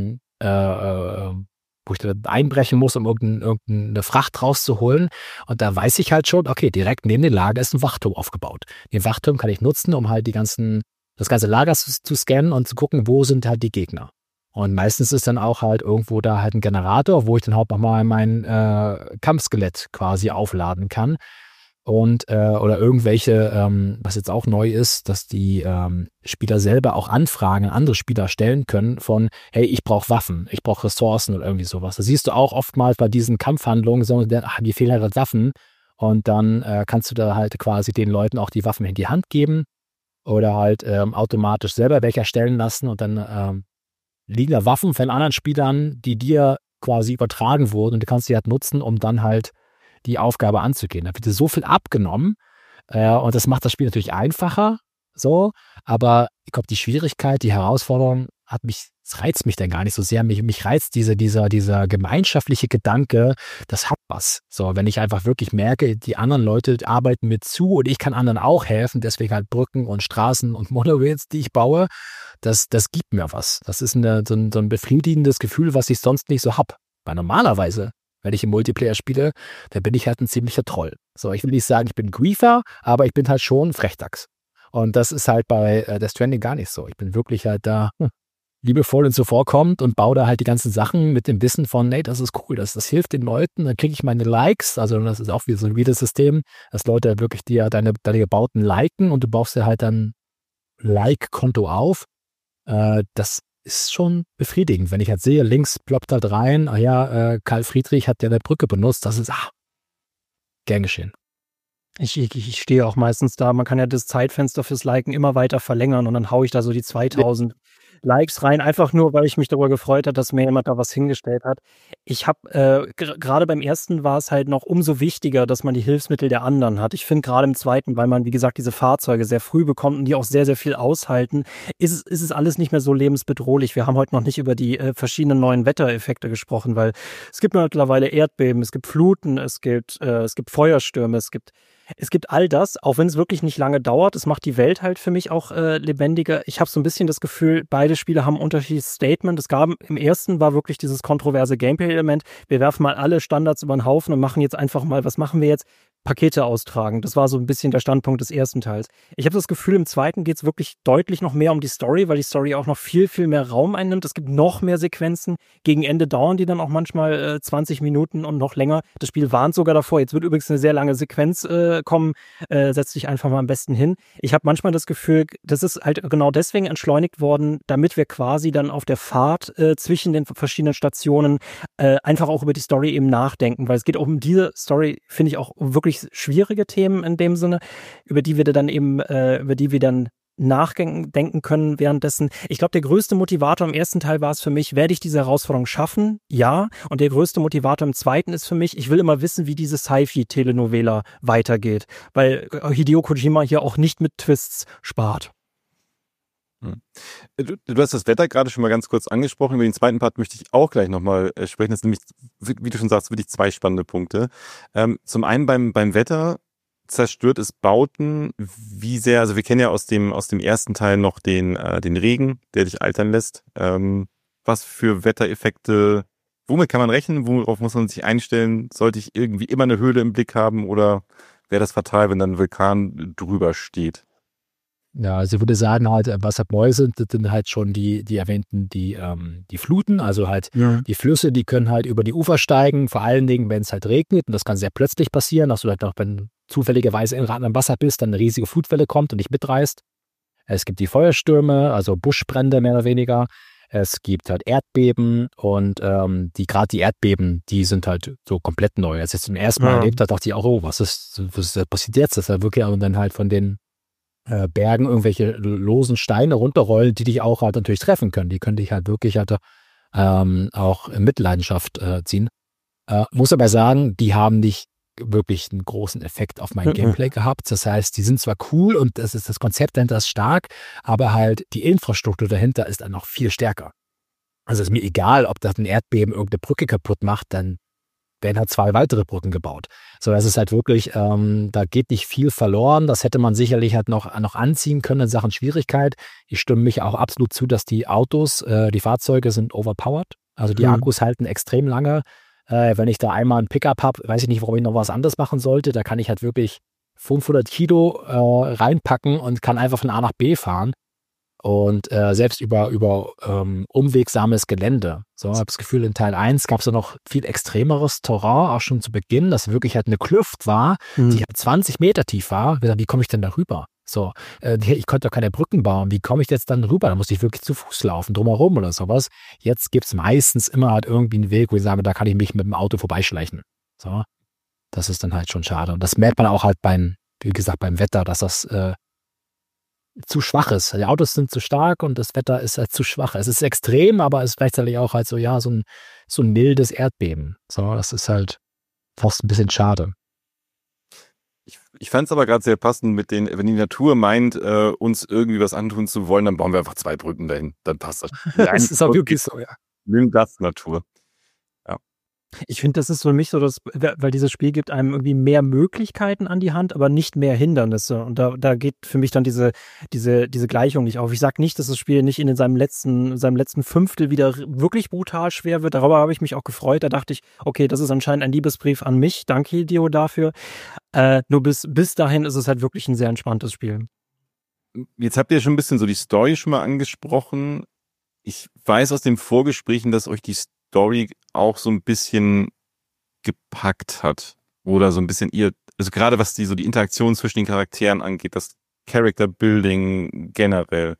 wo ich dann einbrechen muss, um irgendeine Fracht rauszuholen. Und da weiß ich halt schon, okay, direkt neben dem Lager ist ein Wachturm aufgebaut. Den Wachturm kann ich nutzen, um halt das ganze Lager zu scannen und zu gucken, wo sind halt die Gegner. Und meistens ist dann auch halt irgendwo da halt ein Generator, wo ich dann halt nochmal mein Kampfskelett quasi aufladen kann. Und oder irgendwelche, was jetzt auch neu ist, dass die Spieler selber auch Anfragen an andere Spieler stellen können von, hey, ich brauche Waffen, ich brauche Ressourcen oder irgendwie sowas. Das siehst du auch oftmals bei diesen Kampfhandlungen, so, mir fehlen halt Waffen. Und dann kannst du da halt quasi den Leuten auch die Waffen in die Hand geben oder halt automatisch selber welche erstellen lassen und dann liegen da Waffen von anderen Spielern, die dir quasi übertragen wurden und du kannst sie halt nutzen, um dann halt die Aufgabe anzugehen. Da wird dir so viel abgenommen und das macht das Spiel natürlich einfacher, so, aber ich glaube, die Schwierigkeit, die Herausforderung es reizt mich dann gar nicht so sehr. Mich reizt dieser gemeinschaftliche Gedanke, das hat was. So, wenn ich einfach wirklich merke, die anderen Leute arbeiten mir zu und ich kann anderen auch helfen, deswegen halt Brücken und Straßen und Monorails, die ich baue, das gibt mir was. Das ist so ein befriedigendes Gefühl, was ich sonst nicht so habe. Weil normalerweise, wenn ich im Multiplayer spiele, dann bin ich halt ein ziemlicher Troll. So, ich will nicht sagen, ich bin Griefer, aber ich bin halt schon ein Frechdachs. Und das ist halt bei Death Stranding gar nicht so. Ich bin wirklich halt da liebevoll und zuvorkommend und baue da halt die ganzen Sachen mit dem Wissen von, nee, das ist cool, das hilft den Leuten, dann kriege ich meine Likes, also das ist auch wieder so ein Reader-System, dass Leute wirklich dir deine Bauten liken und du baust dir halt dann Like-Konto auf. Das ist schon befriedigend, wenn ich halt sehe, links ploppt halt rein, Karl Friedrich hat ja eine Brücke benutzt, das ist, gern geschehen. Ich stehe auch meistens da, man kann ja das Zeitfenster fürs Liken immer weiter verlängern und dann haue ich da so die 2000 Likes rein, einfach nur, weil ich mich darüber gefreut habe, dass mir jemand da was hingestellt hat. Ich habe, gerade beim ersten war es halt noch umso wichtiger, dass man die Hilfsmittel der anderen hat. Ich finde gerade im zweiten, weil man, wie gesagt, diese Fahrzeuge sehr früh bekommt und die auch sehr, sehr viel aushalten, ist es alles nicht mehr so lebensbedrohlich. Wir haben heute noch nicht über die verschiedenen neuen Wettereffekte gesprochen, weil es gibt mittlerweile Erdbeben, es gibt Fluten, es gibt Feuerstürme, es gibt all das, auch wenn es wirklich nicht lange dauert. Es macht die Welt halt für mich auch lebendiger. Ich habe so ein bisschen das Gefühl, beide Spiele haben ein unterschiedliches Statement. Im ersten war wirklich dieses kontroverse Gameplay-Element. Wir werfen mal alle Standards über den Haufen und machen jetzt einfach mal, was machen wir jetzt? Pakete austragen. Das war so ein bisschen der Standpunkt des ersten Teils. Ich habe das Gefühl, im zweiten geht es wirklich deutlich noch mehr um die Story, weil die Story auch noch viel, viel mehr Raum einnimmt. Es gibt noch mehr Sequenzen. Gegen Ende dauern die dann auch manchmal 20 Minuten und noch länger. Das Spiel warnt sogar davor. Jetzt wird übrigens eine sehr lange Sequenz kommen. Setz dich einfach mal am besten hin. Ich habe manchmal das Gefühl, das ist halt genau deswegen entschleunigt worden, damit wir quasi dann auf der Fahrt zwischen den verschiedenen Stationen einfach auch über die Story eben nachdenken, weil es geht auch um diese Story, finde ich, auch wirklich schwierige Themen in dem Sinne, über die wir dann nachdenken können währenddessen. Ich glaube, der größte Motivator im ersten Teil war es für mich, werde ich diese Herausforderung schaffen? Ja. Und der größte Motivator im zweiten ist für mich, ich will immer wissen, wie diese Sci-Fi-Telenovela weitergeht, weil Hideo Kojima hier auch nicht mit Twists spart. Du hast das Wetter gerade schon mal ganz kurz angesprochen. Über den zweiten Part möchte ich auch gleich nochmal sprechen. Das sind nämlich, wie du schon sagst, wirklich zwei spannende Punkte. Zum einen beim Wetter zerstört es Bauten wie sehr, also wir kennen ja aus dem ersten Teil noch den Regen, der dich altern lässt. Was für Wettereffekte, womit kann man rechnen? Worauf muss man sich einstellen? Sollte ich irgendwie immer eine Höhle im Blick haben oder wäre das fatal, wenn dann ein Vulkan drüber steht? Ja, also ich würde sagen, halt, was halt neu sind, das sind halt schon die erwähnten, die Fluten, also halt die Flüsse, die können halt über die Ufer steigen, vor allen Dingen, wenn es halt regnet, und das kann sehr plötzlich passieren, dass du halt auch, wenn du zufälligerweise in am Wasser bist, dann eine riesige Flutwelle kommt und dich mitreißt. Es gibt die Feuerstürme, also Buschbrände mehr oder weniger. Es gibt halt Erdbeben und gerade die Erdbeben, die sind halt so komplett neu. Als ich es zum ersten Mal erlebt habe, dachte ich auch, oh, was passiert jetzt? Das ist ja wirklich, und dann halt von den Bergen irgendwelche losen Steine runterrollen, die dich auch halt natürlich treffen können. Die können dich halt wirklich halt auch in Mitleidenschaft ziehen. Muss aber sagen, die haben nicht wirklich einen großen Effekt auf mein Gameplay gehabt. Das heißt, die sind zwar cool und das Konzept dahinter ist stark, aber halt die Infrastruktur dahinter ist dann noch viel stärker. Also ist mir egal, ob das ein Erdbeben irgendeine Brücke kaputt macht, dann werden halt 2 weitere Brücken gebaut. So, das ist halt wirklich, da geht nicht viel verloren. Das hätte man sicherlich halt noch anziehen können in Sachen Schwierigkeit. Ich stimme mich auch absolut zu, dass die Autos, die Fahrzeuge sind overpowered. Also die Akkus halten extrem lange. Wenn ich da einmal einen Pickup habe, weiß ich nicht, warum ich noch was anderes machen sollte. Da kann ich halt wirklich 500 Kilo reinpacken und kann einfach von A nach B fahren. Und selbst über umwegsames Gelände. So, ich habe das Gefühl, in Teil 1 gab es ja noch viel extremeres Terrain, auch schon zu Beginn, dass wirklich halt eine Kluft war, die halt 20 Meter tief war. Wie komme ich denn da rüber? So, ich konnte doch keine Brücken bauen. Wie komme ich jetzt dann rüber? Da musste ich wirklich zu Fuß laufen, drumherum oder sowas. Jetzt gibt es meistens immer halt irgendwie einen Weg, wo ich sage, da kann ich mich mit dem Auto vorbeischleichen. So, das ist dann halt schon schade. Und das merkt man auch halt wie gesagt, beim Wetter, dass das zu schwach ist. Die Autos sind zu stark und das Wetter ist halt zu schwach. Es ist extrem, aber es ist gleichzeitig auch halt so, ja, so ein mildes Erdbeben. So, das ist halt fast ein bisschen schade. Ich fand es aber gerade sehr passend wenn die Natur meint, uns irgendwie was antun zu wollen, dann bauen wir einfach 2 Brücken dahin. Dann passt das. Das ist auch wirklich so, ja. Nimm das Natur. Ich finde, das ist für mich so, weil dieses Spiel gibt einem irgendwie mehr Möglichkeiten an die Hand, aber nicht mehr Hindernisse. Und da geht für mich dann diese Gleichung nicht auf. Ich sage nicht, dass das Spiel nicht in seinem letzten Fünftel wieder wirklich brutal schwer wird. Darüber habe ich mich auch gefreut. Da dachte ich, okay, das ist anscheinend ein Liebesbrief an mich. Danke, Hideo, dafür. Nur bis dahin ist es halt wirklich ein sehr entspanntes Spiel. Jetzt habt ihr schon ein bisschen so die Story schon mal angesprochen. Ich weiß aus den Vorgesprächen, dass euch die Story auch so ein bisschen gepackt hat. Oder so ein bisschen also gerade was die Interaktion zwischen den Charakteren angeht, das Character Building generell.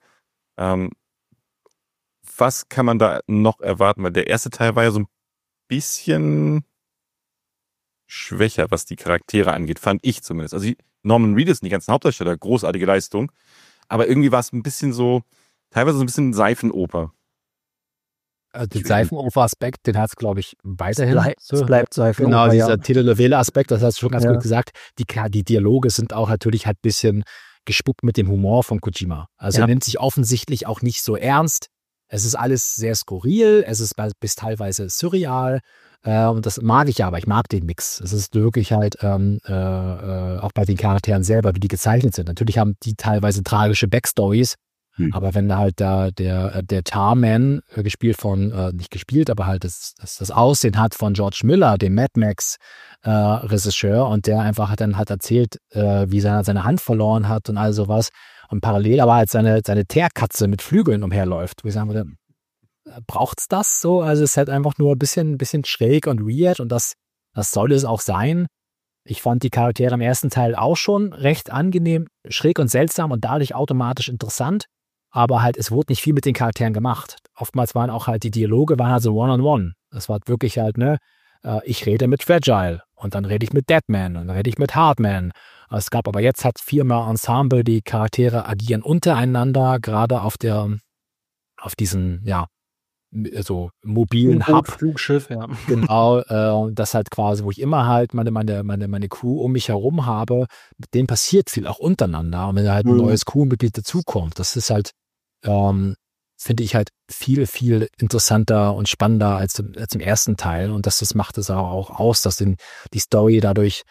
Was kann man da noch erwarten? Weil der erste Teil war ja so ein bisschen schwächer, was die Charaktere angeht, fand ich zumindest. Also Norman Reedus und die ganzen Hauptdarsteller, großartige Leistung. Aber irgendwie war es ein bisschen so, teilweise so ein bisschen Seifenoper. Den Seifenoper-Aspekt, den hat es, glaube ich, weiterhin. Es bleibt Seifenoper. Genau, dieser Telenovela-Aspekt, das hast du schon ganz gut gesagt. Die Dialoge sind auch natürlich halt ein bisschen gespuppt mit dem Humor von Kojima. Also er nimmt sich offensichtlich auch nicht so ernst. Es ist alles sehr skurril, es ist bis teilweise surreal. Und das mag ich ja, aber ich mag den Mix. Es ist wirklich halt auch bei den Charakteren selber, wie die gezeichnet sind. Natürlich haben die teilweise tragische Backstories. Aber wenn halt da der Tarman, gespielt von, nicht gespielt, aber halt das Aussehen hat von George Miller, dem Mad Max Regisseur, und der einfach dann hat erzählt, wie er seine Hand verloren hat und all sowas. Und parallel aber halt seine Teerkatze mit Flügeln umherläuft. Wo ich sagen würde, braucht's das so? Also es ist halt einfach nur ein bisschen schräg und weird, und das soll es auch sein. Ich fand die Charaktere im ersten Teil auch schon recht angenehm, schräg und seltsam und dadurch automatisch interessant. Aber halt, es wurde nicht viel mit den Charakteren gemacht. Oftmals waren auch halt die Dialoge, waren halt so one-on-one. Das war wirklich halt, ich rede mit Fragile und dann rede ich mit Deadman und dann rede ich mit Hardman. Es gab aber jetzt halt 4-mal Ensemble, die Charaktere agieren untereinander, gerade auf diesen, so mobilen Hub. Flugschiff, ja. Genau, das halt quasi, wo ich immer halt meine Crew um mich herum habe, mit denen passiert viel, auch untereinander. Und wenn da halt ein neues Crewmitglied dazukommt, das ist halt finde ich halt viel, viel interessanter und spannender als im ersten Teil. Und das macht es auch aus, dass die Story dadurch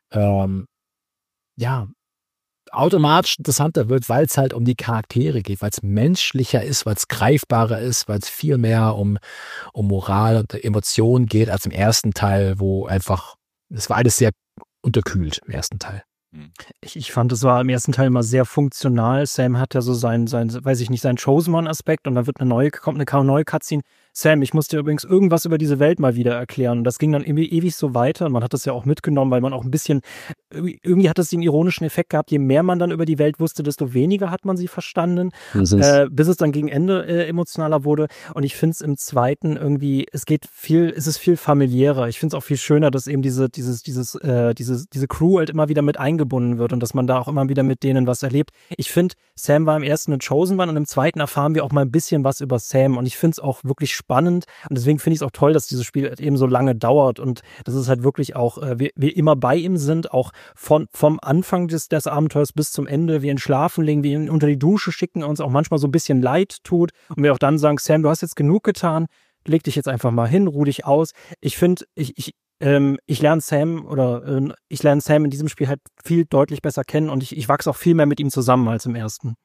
automatisch interessanter wird, weil es halt um die Charaktere geht, weil es menschlicher ist, weil es greifbarer ist, weil es viel mehr um Moral und Emotionen geht als im ersten Teil, wo einfach, es war alles sehr unterkühlt im ersten Teil. Ich fand, es war im ersten Teil immer sehr funktional. Sam hat ja so seinen Chosen One-Aspekt und dann kommt eine neue Cutscene. Sam, ich muss dir übrigens irgendwas über diese Welt mal wieder erklären. Und das ging dann ewig so weiter. Und man hat das ja auch mitgenommen, weil man auch ein bisschen, irgendwie hat das den ironischen Effekt gehabt, je mehr man dann über die Welt wusste, desto weniger hat man sie verstanden, bis es dann gegen Ende emotionaler wurde. Und ich finde es im zweiten irgendwie, es ist viel familiärer. Ich finde es auch viel schöner, dass eben diese Crew halt immer wieder mit eingebunden wird und dass man da auch immer wieder mit denen was erlebt. Ich finde, Sam war im ersten ein Chosen One und im zweiten erfahren wir auch mal ein bisschen was über Sam. Und ich finde es auch wirklich spannend und deswegen finde ich es auch toll, dass dieses Spiel halt eben so lange dauert und dass es halt wirklich auch, wir immer bei ihm sind, auch vom Anfang des Abenteuers bis zum Ende, wir ihn schlafen legen, wir ihn unter die Dusche schicken, uns auch manchmal so ein bisschen leid tut und wir auch dann sagen, Sam, du hast jetzt genug getan, leg dich jetzt einfach mal hin, ruh dich aus. Ich finde, ich lerne Sam in diesem Spiel halt viel deutlich besser kennen und ich wachse auch viel mehr mit ihm zusammen als im ersten.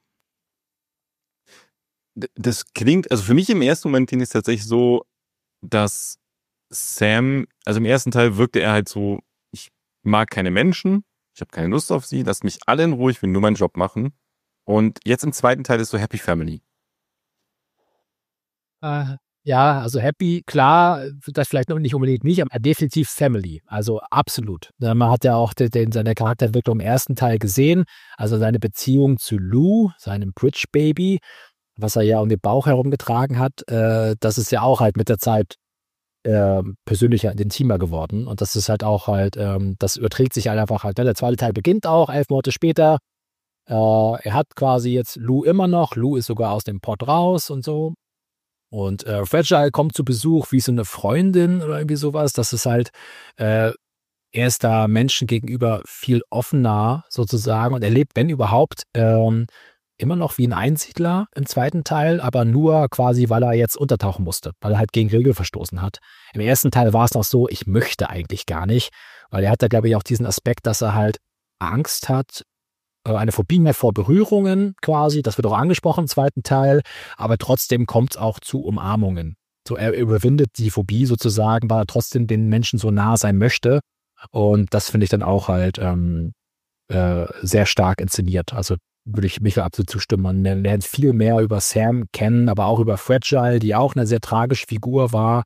Das klingt, also für mich im ersten Moment klingt es tatsächlich so, dass Sam, also im ersten Teil wirkte er halt so, ich mag keine Menschen, ich habe keine Lust auf sie, lasst mich alle in Ruhe, ich will nur meinen Job machen. Und jetzt im zweiten Teil ist so Happy Family. Ja, also Happy, klar, das vielleicht noch nicht unbedingt nicht, aber definitiv Family, also absolut. Man hat ja auch seine Charakterentwicklung im ersten Teil gesehen, also seine Beziehung zu Lou, seinem Bridge Baby, was er ja um den Bauch herumgetragen hat, das ist ja auch halt mit der Zeit persönlicher, intimer geworden. Und das ist halt auch halt, das überträgt sich halt einfach halt. Ne? Der zweite Teil beginnt auch 11 Monate später. Er hat quasi jetzt Lou immer noch. Lou ist sogar aus dem Pott raus und so. Und Fragile kommt zu Besuch wie so eine Freundin oder irgendwie sowas. Das ist halt, er ist da Menschen gegenüber viel offener sozusagen und er lebt, wenn überhaupt, immer noch wie ein Einsiedler im zweiten Teil, aber nur quasi, weil er jetzt untertauchen musste, weil er halt gegen Regeln verstoßen hat. Im ersten Teil war es noch so, ich möchte eigentlich gar nicht, weil er hat da, glaube ich, auch diesen Aspekt, dass er halt Angst hat, eine Phobie mehr vor Berührungen quasi, das wird auch angesprochen im zweiten Teil, aber trotzdem kommt es auch zu Umarmungen. So, er überwindet die Phobie sozusagen, weil er trotzdem den Menschen so nah sein möchte und das finde ich dann auch halt sehr stark inszeniert. Also würde ich mich absolut zustimmen. Man lernt viel mehr über Sam kennen, aber auch über Fragile, die auch eine sehr tragische Figur war.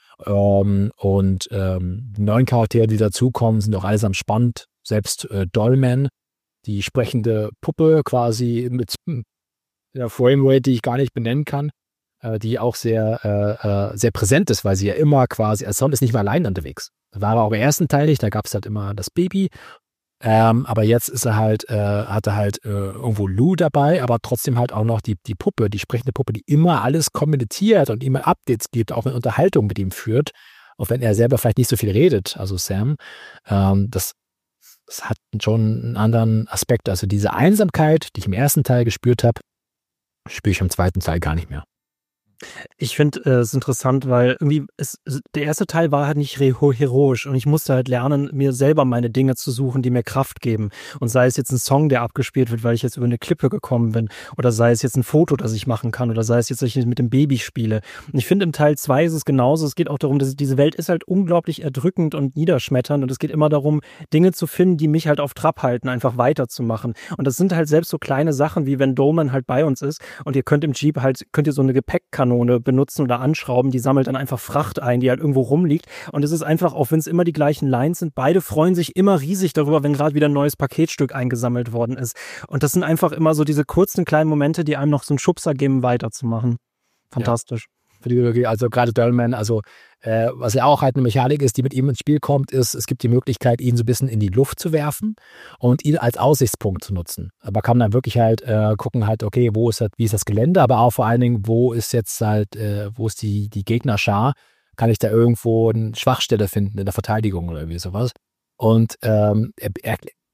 Die neuen Charaktere, die dazukommen, sind auch allesamt spannend. Selbst Dolmen, die sprechende Puppe quasi mit einer Framerate, die ich gar nicht benennen kann, die auch sehr präsent ist, weil sie ja immer quasi, als Sound ist nicht mehr allein unterwegs. Das war aber auch im ersten Teil nicht, da gab es halt immer das Baby. Aber jetzt ist er halt, hat er halt irgendwo Lou dabei, aber trotzdem halt auch noch die Puppe, die sprechende Puppe, die immer alles kommentiert und immer Updates gibt, auch eine Unterhaltung mit ihm führt, auch wenn er selber vielleicht nicht so viel redet, also Sam. Das hat schon einen anderen Aspekt. Also diese Einsamkeit, die ich im ersten Teil gespürt habe, spüre ich im zweiten Teil gar nicht mehr. Ich finde es interessant, weil irgendwie der erste Teil war halt nicht heroisch und ich musste halt lernen, mir selber meine Dinge zu suchen, die mir Kraft geben. Und sei es jetzt ein Song, der abgespielt wird, weil ich jetzt über eine Klippe gekommen bin, oder sei es jetzt ein Foto, das ich machen kann, oder sei es jetzt, dass ich mit dem Baby spiele. Und ich finde, im Teil 2 ist es genauso. Es geht auch darum, dass diese Welt ist halt unglaublich erdrückend und niederschmetternd und es geht immer darum, Dinge zu finden, die mich halt auf Trab halten, einfach weiterzumachen. Und das sind halt selbst so kleine Sachen, wie wenn Dolman halt bei uns ist und ihr könnt im Jeep halt, könnt ihr so eine Gepäckkanone benutzen oder anschrauben, die sammelt dann einfach Fracht ein, die halt irgendwo rumliegt und es ist einfach, auch wenn es immer die gleichen Lines sind, beide freuen sich immer riesig darüber, wenn gerade wieder ein neues Paketstück eingesammelt worden ist und das sind einfach immer so diese kurzen kleinen Momente, die einem noch so einen Schubser geben, weiterzumachen. Fantastisch. Ja. Also gerade Dolman, also was ja auch halt eine Mechanik ist, die mit ihm ins Spiel kommt, ist, es gibt die Möglichkeit, ihn so ein bisschen in die Luft zu werfen und ihn als Aussichtspunkt zu nutzen. Aber kann dann wirklich halt gucken halt, okay, wie ist das Gelände, aber auch vor allen Dingen, wo ist jetzt halt, wo ist die Gegnerschar? Kann ich da irgendwo eine Schwachstelle finden in der Verteidigung oder irgendwie sowas? Und er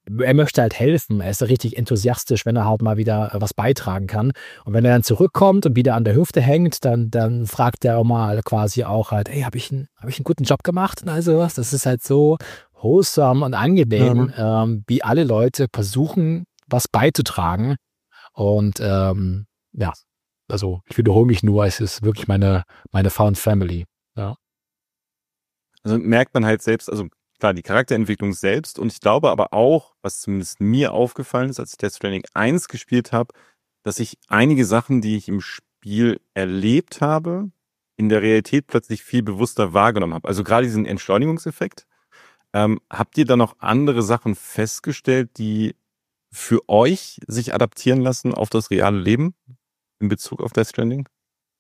er möchte halt helfen. Er ist richtig enthusiastisch, wenn er halt mal wieder was beitragen kann. Und wenn er dann zurückkommt und wieder an der Hüfte hängt, dann fragt er auch mal quasi auch halt, ey, hab ich einen guten Job gemacht und all sowas. Das ist halt so wholesome und angenehm, wie alle Leute versuchen, was beizutragen. Und ja, also ich wiederhole mich nur, es ist wirklich meine Found Family. Ja. Also merkt man halt selbst, also klar, die Charakterentwicklung selbst, und ich glaube aber auch, was zumindest mir aufgefallen ist, als ich Death Stranding 1 gespielt habe, dass ich einige Sachen, die ich im Spiel erlebt habe, in der Realität plötzlich viel bewusster wahrgenommen habe. Also gerade diesen Entschleunigungseffekt. Habt ihr da noch andere Sachen festgestellt, die für euch sich adaptieren lassen auf das reale Leben in Bezug auf Death Stranding?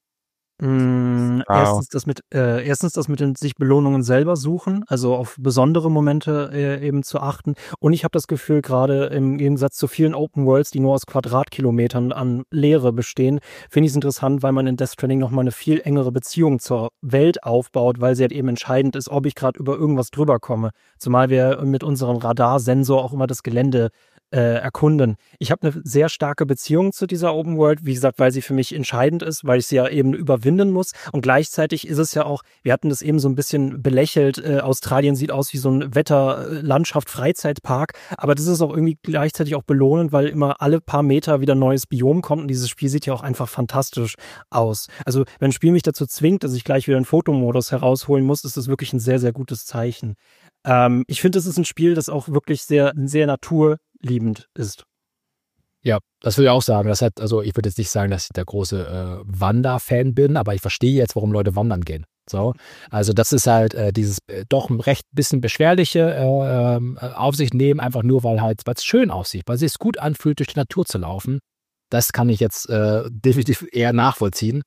Erstens das mit den sich Belohnungen selber suchen, also auf besondere Momente eben zu achten. Und ich habe das Gefühl, gerade im Gegensatz zu vielen Open Worlds, die nur aus Quadratkilometern an Leere bestehen, finde ich es interessant, weil man in Death Stranding nochmal eine viel engere Beziehung zur Welt aufbaut, weil sie halt eben entscheidend ist, ob ich gerade über irgendwas drüber komme. Zumal wir mit unserem Radarsensor auch immer das Gelände erkunden. Ich habe eine sehr starke Beziehung zu dieser Open World, wie gesagt, weil sie für mich entscheidend ist, weil ich sie ja eben überwinden muss. Und gleichzeitig ist es ja auch, wir hatten das eben so ein bisschen belächelt, Australien sieht aus wie so ein Wetterlandschaft-Freizeitpark, aber das ist auch irgendwie gleichzeitig auch belohnend, weil immer alle paar Meter wieder ein neues Biom kommt und dieses Spiel sieht ja auch einfach fantastisch aus. Also wenn ein Spiel mich dazu zwingt, dass ich gleich wieder einen Fotomodus herausholen muss, ist das wirklich ein sehr, sehr gutes Zeichen. Ich finde, es ist ein Spiel, das auch wirklich sehr, sehr naturliebend ist. Ja, das würde ich auch sagen. Das hat, also ich würde jetzt nicht sagen, dass ich der große Wander-Fan bin, aber ich verstehe jetzt, warum Leute wandern gehen. So, also das ist halt dieses doch ein recht bisschen beschwerliche auf sich nehmen, einfach nur, weil es schön aussieht, weil es sich gut anfühlt, durch die Natur zu laufen. Das kann ich jetzt definitiv eher nachvollziehen.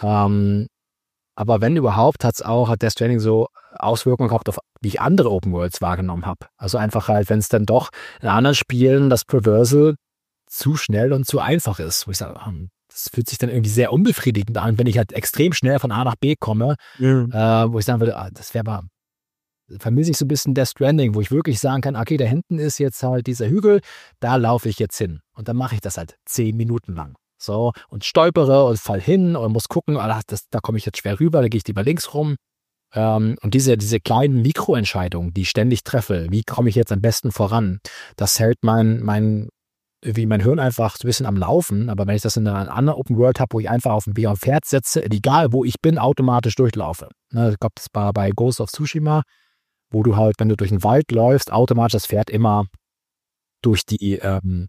Aber wenn überhaupt, hat Death Stranding so Auswirkungen gehabt, auf wie ich andere Open Worlds wahrgenommen habe. Also einfach halt, wenn es dann doch in anderen Spielen das Traversal zu schnell und zu einfach ist, wo ich sage, das fühlt sich dann irgendwie sehr unbefriedigend an, wenn ich halt extrem schnell von A nach B komme, wo ich sagen würde, das wäre aber, vermisse ich so ein bisschen Death Stranding, wo ich wirklich sagen kann, okay, da hinten ist jetzt halt dieser Hügel, da laufe ich jetzt hin. Und dann mache ich das halt 10 Minuten lang. So, und stolpere und fall hin und muss gucken, da komme ich jetzt schwer rüber, da gehe ich lieber links rum. Und diese kleinen Mikroentscheidungen, die ich ständig treffe, wie komme ich jetzt am besten voran, das hält mein Hirn einfach so ein bisschen am Laufen. Aber wenn ich das in einer anderen Open World habe, wo ich einfach auf dem Pferd setze, egal wo ich bin, automatisch durchlaufe. Ne, ich glaube, das war bei Ghost of Tsushima, wo du halt, wenn du durch den Wald läufst, automatisch das Pferd immer durch die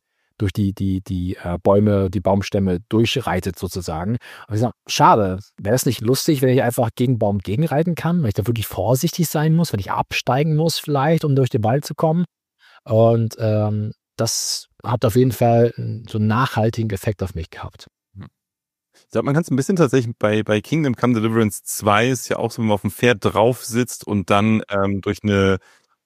Bäume, die Baumstämme durchreitet sozusagen. Und ich sage, schade, wäre es nicht lustig, wenn ich einfach gegen Baum gegenreiten kann, wenn ich da wirklich vorsichtig sein muss, wenn ich absteigen muss vielleicht, um durch den Wald zu kommen. Und das hat auf jeden Fall so einen nachhaltigen Effekt auf mich gehabt. Ich glaube, man kann es ein bisschen tatsächlich bei Kingdom Come Deliverance 2 ist ja auch so, wenn man auf dem Pferd drauf sitzt und dann durch ein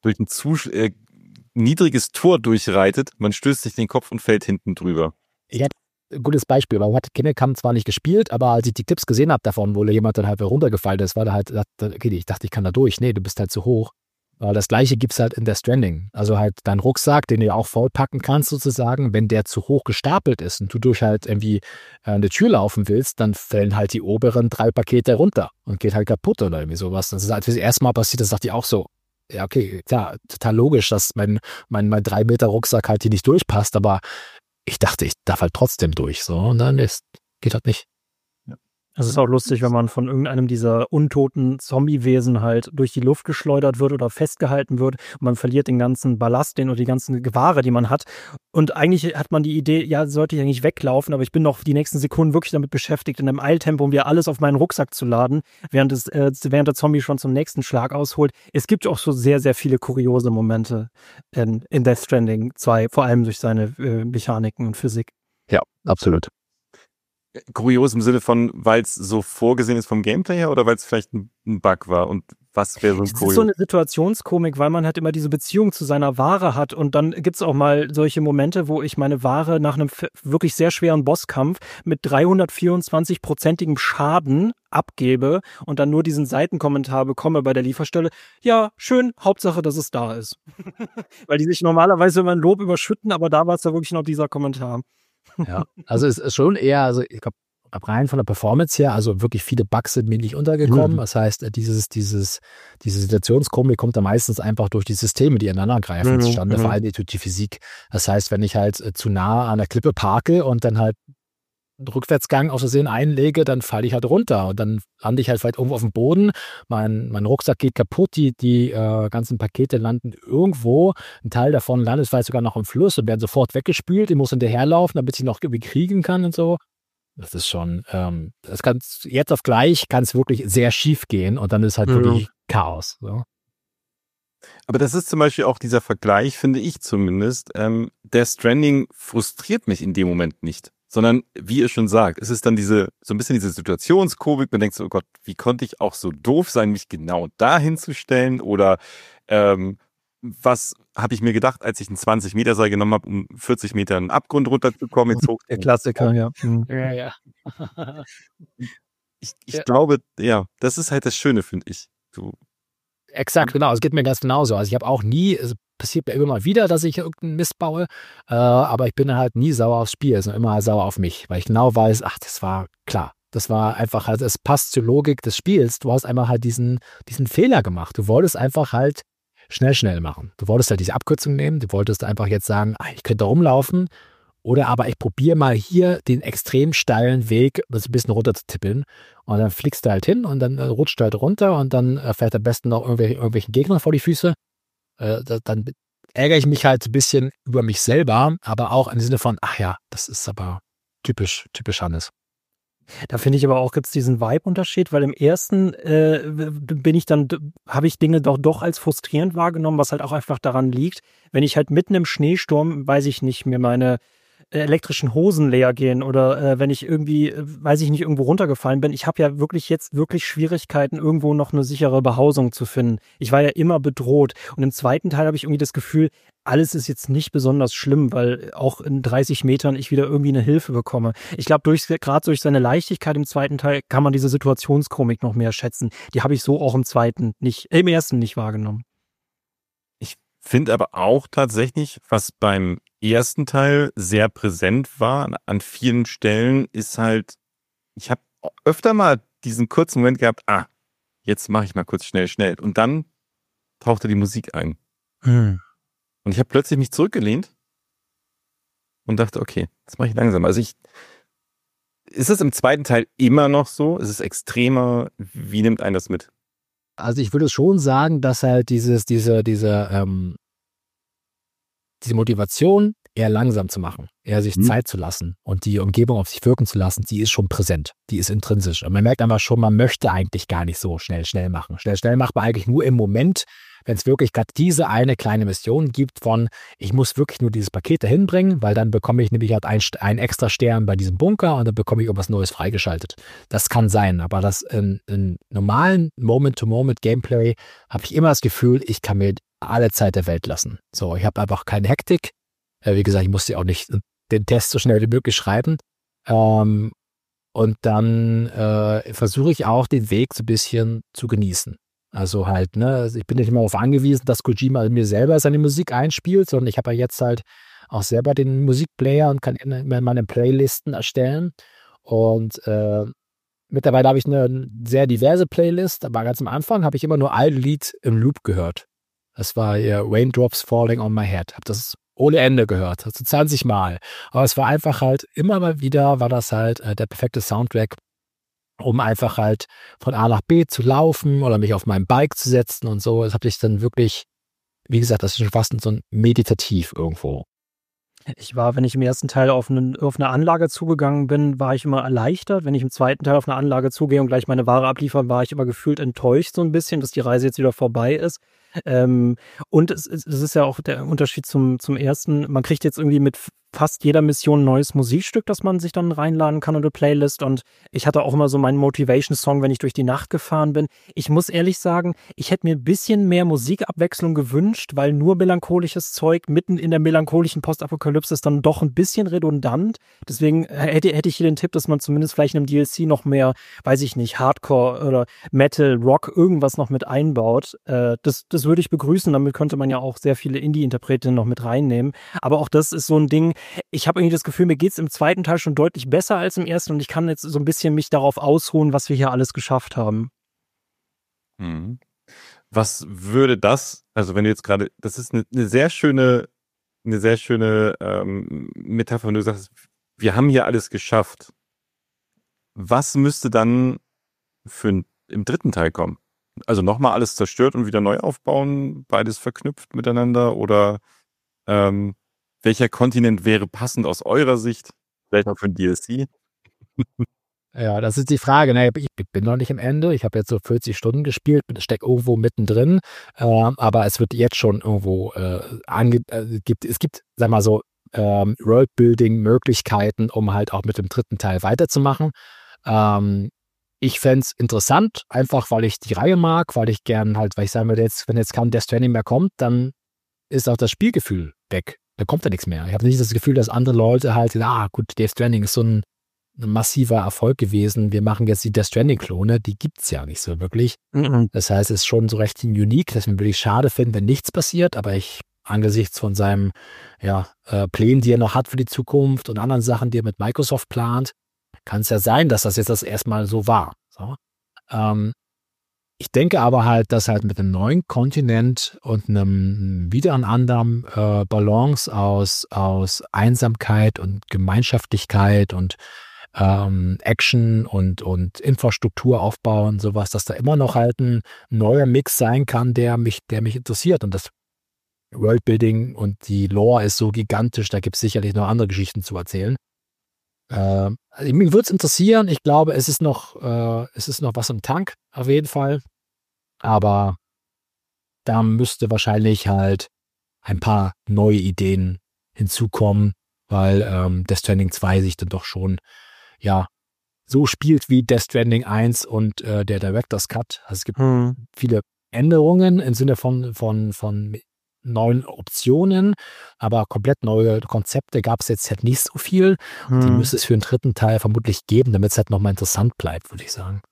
niedriges Tor durchreitet, man stößt sich den Kopf und fällt hinten drüber. Ich hatte ein gutes Beispiel, weil hat Kingdom Come zwar nicht gespielt, aber als ich die Tipps gesehen habe davon, wo jemand dann halt runtergefallen ist, war da halt, okay, ich dachte, ich kann da durch. Nee, du bist halt zu hoch. Das Gleiche gibt es halt in Death Stranding. Also halt dein Rucksack, den du ja auch vollpacken kannst sozusagen, wenn der zu hoch gestapelt ist und du durch halt irgendwie eine Tür laufen willst, dann fallen halt die oberen 3 Pakete runter und geht halt kaputt oder irgendwie sowas. Das ist halt, wie das erste Mal passiert, das dachte ich auch so, ja, okay, klar, total logisch, dass mein 3 Meter Rucksack halt hier nicht durchpasst, aber ich dachte, ich darf halt trotzdem durch, so, und dann geht halt nicht. Es ist auch lustig, wenn man von irgendeinem dieser untoten Zombie-Wesen halt durch die Luft geschleudert wird oder festgehalten wird und man verliert den ganzen Ballast, oder die ganzen Gewahre, die man hat. Und eigentlich hat man die Idee, ja, sollte ich eigentlich weglaufen, aber ich bin noch die nächsten Sekunden wirklich damit beschäftigt, in einem Eiltempo wieder alles auf meinen Rucksack zu laden, während der Zombie schon zum nächsten Schlag ausholt. Es gibt auch so sehr, sehr viele kuriose Momente in Death Stranding 2, vor allem durch seine Mechaniken und Physik. Ja, absolut. Kurios im Sinne von, weil es so vorgesehen ist vom Gameplay her oder weil es vielleicht ein Bug war? Und Was wäre so ein Es ist so eine Situationskomik, weil man halt immer diese Beziehung zu seiner Ware hat und dann gibt's auch mal solche Momente, wo ich meine Ware nach einem wirklich sehr schweren Bosskampf mit 324%igem Schaden abgebe und dann nur diesen Seitenkommentar bekomme bei der Lieferstelle. Ja, schön, Hauptsache, dass es da ist. Weil die sich normalerweise immer ein Lob überschütten, aber da war es ja wirklich noch dieser Kommentar. Ja, also es ist schon eher, also ich glaube, rein von der Performance her, also wirklich viele Bugs sind mir nicht untergekommen. Das heißt, diese Situationskomik kommt da meistens einfach durch die Systeme, die ineinander greifen zustande, vor allem die Physik. Das heißt, wenn ich halt zu nah an der Klippe parke und dann halt einen Rückwärtsgang aus Versehen einlege, dann falle ich halt runter und dann lande ich halt vielleicht irgendwo auf dem Boden. Mein Rucksack geht kaputt, die ganzen Pakete landen irgendwo. Ein Teil davon landet vielleicht sogar noch im Fluss und werden sofort weggespült. Ich muss hinterherlaufen, damit ich noch irgendwie kriegen kann und so. Das ist schon, das kann jetzt auf gleich, kann es wirklich sehr schief gehen und dann ist halt wirklich Chaos. So. Aber das ist zum Beispiel auch dieser Vergleich, finde ich zumindest. Death Stranding frustriert mich in dem Moment nicht, sondern wie ihr schon sagt, es ist dann so ein bisschen diese Situationskomik. Man denkt so, oh Gott, wie konnte ich auch so doof sein, mich genau dahin zu stellen? Oder was habe ich mir gedacht, als ich einen 20-Meter-Seil genommen habe, um 40 Meter einen Abgrund runterzukommen? Der Klassiker, ja. Ja. Ich glaube, ja, das ist halt das Schöne, finde ich. Exakt, genau. Es geht mir ganz genauso. Also ich habe auch nie, es passiert mir immer mal wieder, dass ich irgendeinen Mist baue, aber ich bin halt nie sauer aufs Spiel, sondern immer sauer auf mich, weil ich genau weiß, ach, das war klar. Das war einfach halt, es passt zur Logik des Spiels. Du hast einmal halt diesen Fehler gemacht. Du wolltest einfach halt schnell machen. Du wolltest halt diese Abkürzung nehmen, du wolltest einfach jetzt sagen, ich könnte rumlaufen oder aber ich probiere mal hier den extrem steilen Weg, das ein bisschen runter zu tippeln und dann fliegst du halt hin und dann rutscht du halt runter und dann fährt am besten noch irgendwelchen Gegnern vor die Füße. Dann ärgere ich mich halt ein bisschen über mich selber, aber auch im Sinne von, ach ja, das ist aber typisch Hannes. Da finde ich aber auch, gibt es diesen Vibe-Unterschied, weil im ersten habe ich Dinge doch als frustrierend wahrgenommen, was halt auch einfach daran liegt, wenn ich halt mitten im Schneesturm, weiß ich nicht, mir meine elektrischen Hosen leer gehen oder wenn ich irgendwie, weiß ich nicht, irgendwo runtergefallen bin. Ich habe ja wirklich Schwierigkeiten, irgendwo noch eine sichere Behausung zu finden. Ich war ja immer bedroht. Und im zweiten Teil habe ich irgendwie das Gefühl, alles ist jetzt nicht besonders schlimm, weil auch in 30 Metern ich wieder irgendwie eine Hilfe bekomme. Ich glaube, gerade durch seine Leichtigkeit im zweiten Teil kann man diese Situationskomik noch mehr schätzen. Die habe ich so auch im ersten nicht wahrgenommen. Ich finde aber auch tatsächlich, was beim ersten Teil sehr präsent war, an vielen Stellen, ist halt, ich habe öfter mal diesen kurzen Moment gehabt, jetzt mache ich mal kurz schnell. Und dann tauchte die Musik ein. Und ich habe plötzlich mich zurückgelehnt und dachte, okay, das mache ich langsam. Also ist es im zweiten Teil immer noch so? Ist es extremer? Wie nimmt einen das mit? Also ich würde schon sagen, dass halt diese Motivation, eher langsam zu machen, eher sich Zeit zu lassen und die Umgebung auf sich wirken zu lassen, die ist schon präsent, die ist intrinsisch. Und man merkt einfach schon, man möchte eigentlich gar nicht so schnell machen. Schnell macht man eigentlich nur im Moment, wenn es wirklich gerade diese eine kleine Mission gibt von, ich muss wirklich nur dieses Paket dahin bringen, weil dann bekomme ich nämlich halt einen extra Stern bei diesem Bunker und dann bekomme ich irgendwas Neues freigeschaltet. Das kann sein, aber das in normalen Moment-to-Moment-Gameplay habe ich immer das Gefühl, ich kann mir alle Zeit der Welt lassen. So, ich habe einfach keine Hektik. Wie gesagt, ich musste auch nicht den Test so schnell wie möglich schreiben. Und dann versuche ich auch den Weg so ein bisschen zu genießen. Also halt, also ich bin nicht immer darauf angewiesen, dass Kojima mir selber seine Musik einspielt, sondern ich habe ja jetzt halt auch selber den Musikplayer und kann meine Playlisten erstellen. Und mittlerweile habe ich eine sehr diverse Playlist, aber ganz am Anfang habe ich immer nur ein Lied im Loop gehört. Das war Raindrops Falling on My Head. Habe das ohne Ende gehört, also 20 Mal. Aber es war einfach halt, immer mal wieder war das halt der perfekte Soundtrack, um einfach halt von A nach B zu laufen oder mich auf mein Bike zu setzen und so. Das habe ich dann wirklich, wie gesagt, das ist schon fast so ein meditativ irgendwo. Wenn ich im ersten Teil auf eine Anlage zugegangen bin, war ich immer erleichtert. Wenn ich im zweiten Teil auf eine Anlage zugehe und gleich meine Ware abliefere, war ich immer gefühlt enttäuscht so ein bisschen, dass die Reise jetzt wieder vorbei ist. Und es ist ja auch der Unterschied zum ersten. Man kriegt jetzt irgendwie mit fast jeder Mission ein neues Musikstück, das man sich dann reinladen kann in eine Playlist. Und ich hatte auch immer so meinen Motivation-Song, wenn ich durch die Nacht gefahren bin. Ich muss ehrlich sagen, ich hätte mir ein bisschen mehr Musikabwechslung gewünscht, weil nur melancholisches Zeug mitten in der melancholischen Postapokalypse ist dann doch ein bisschen redundant. Deswegen hätte ich hier den Tipp, dass man zumindest vielleicht in einem DLC noch mehr, weiß ich nicht, Hardcore oder Metal, Rock, irgendwas noch mit einbaut. Das würde ich begrüßen. Damit könnte man ja auch sehr viele Indie-Interpretinnen noch mit reinnehmen. Aber auch das ist so ein Ding, ich habe irgendwie das Gefühl, mir geht es im zweiten Teil schon deutlich besser als im ersten und ich kann jetzt so ein bisschen mich darauf ausruhen, was wir hier alles geschafft haben. Mhm. Was würde das, also wenn du jetzt gerade, das ist eine sehr schöne Metapher, wenn du sagst, wir haben hier alles geschafft. Was müsste dann im dritten Teil kommen? Also nochmal alles zerstört und wieder neu aufbauen, beides verknüpft miteinander oder welcher Kontinent wäre passend aus eurer Sicht? Vielleicht auch für ein DLC? Ja, das ist die Frage. Ne, ich bin noch nicht am Ende. Ich habe jetzt so 40 Stunden gespielt, stecke irgendwo mittendrin. Aber es wird jetzt schon irgendwo es gibt, sag mal so, Worldbuilding-Möglichkeiten, um halt auch mit dem dritten Teil weiterzumachen. Ich fände es interessant, einfach weil ich die Reihe mag, weil ich gern halt, weil ich sagen würde, wenn jetzt kein Death Stranding mehr kommt, dann ist auch das Spielgefühl weg. Da kommt ja nichts mehr. Ich habe nicht das Gefühl, dass andere Leute halt, gut, Death Stranding ist so ein massiver Erfolg gewesen. Wir machen jetzt die Death Stranding-Klone, die gibt's ja nicht so wirklich. Das heißt, es ist schon so recht unique, dass wir wirklich schade finden, wenn nichts passiert, aber angesichts von seinem Plänen, die er noch hat für die Zukunft und anderen Sachen, die er mit Microsoft plant, kann es ja sein, dass das jetzt das erstmal so war. So. Ich denke aber halt, dass halt mit einem neuen Kontinent und wieder einem anderen Balance aus Einsamkeit und Gemeinschaftlichkeit und Action und Infrastruktur aufbauen, sowas, dass da immer noch halt ein neuer Mix sein kann, der mich interessiert. Und das Worldbuilding und die Lore ist so gigantisch, da gibt es sicherlich noch andere Geschichten zu erzählen. Also mich würde es interessieren. Ich glaube, es ist noch was im Tank, auf jeden Fall. Aber da müsste wahrscheinlich halt ein paar neue Ideen hinzukommen, weil Death Stranding 2 sich dann doch schon so spielt wie Death Stranding 1 und der Director's Cut. Also es gibt viele Änderungen im Sinne von neuen Optionen, aber komplett neue Konzepte gab es jetzt halt nicht so viel. Die müsste es für den dritten Teil vermutlich geben, damit es halt nochmal interessant bleibt, würde ich sagen.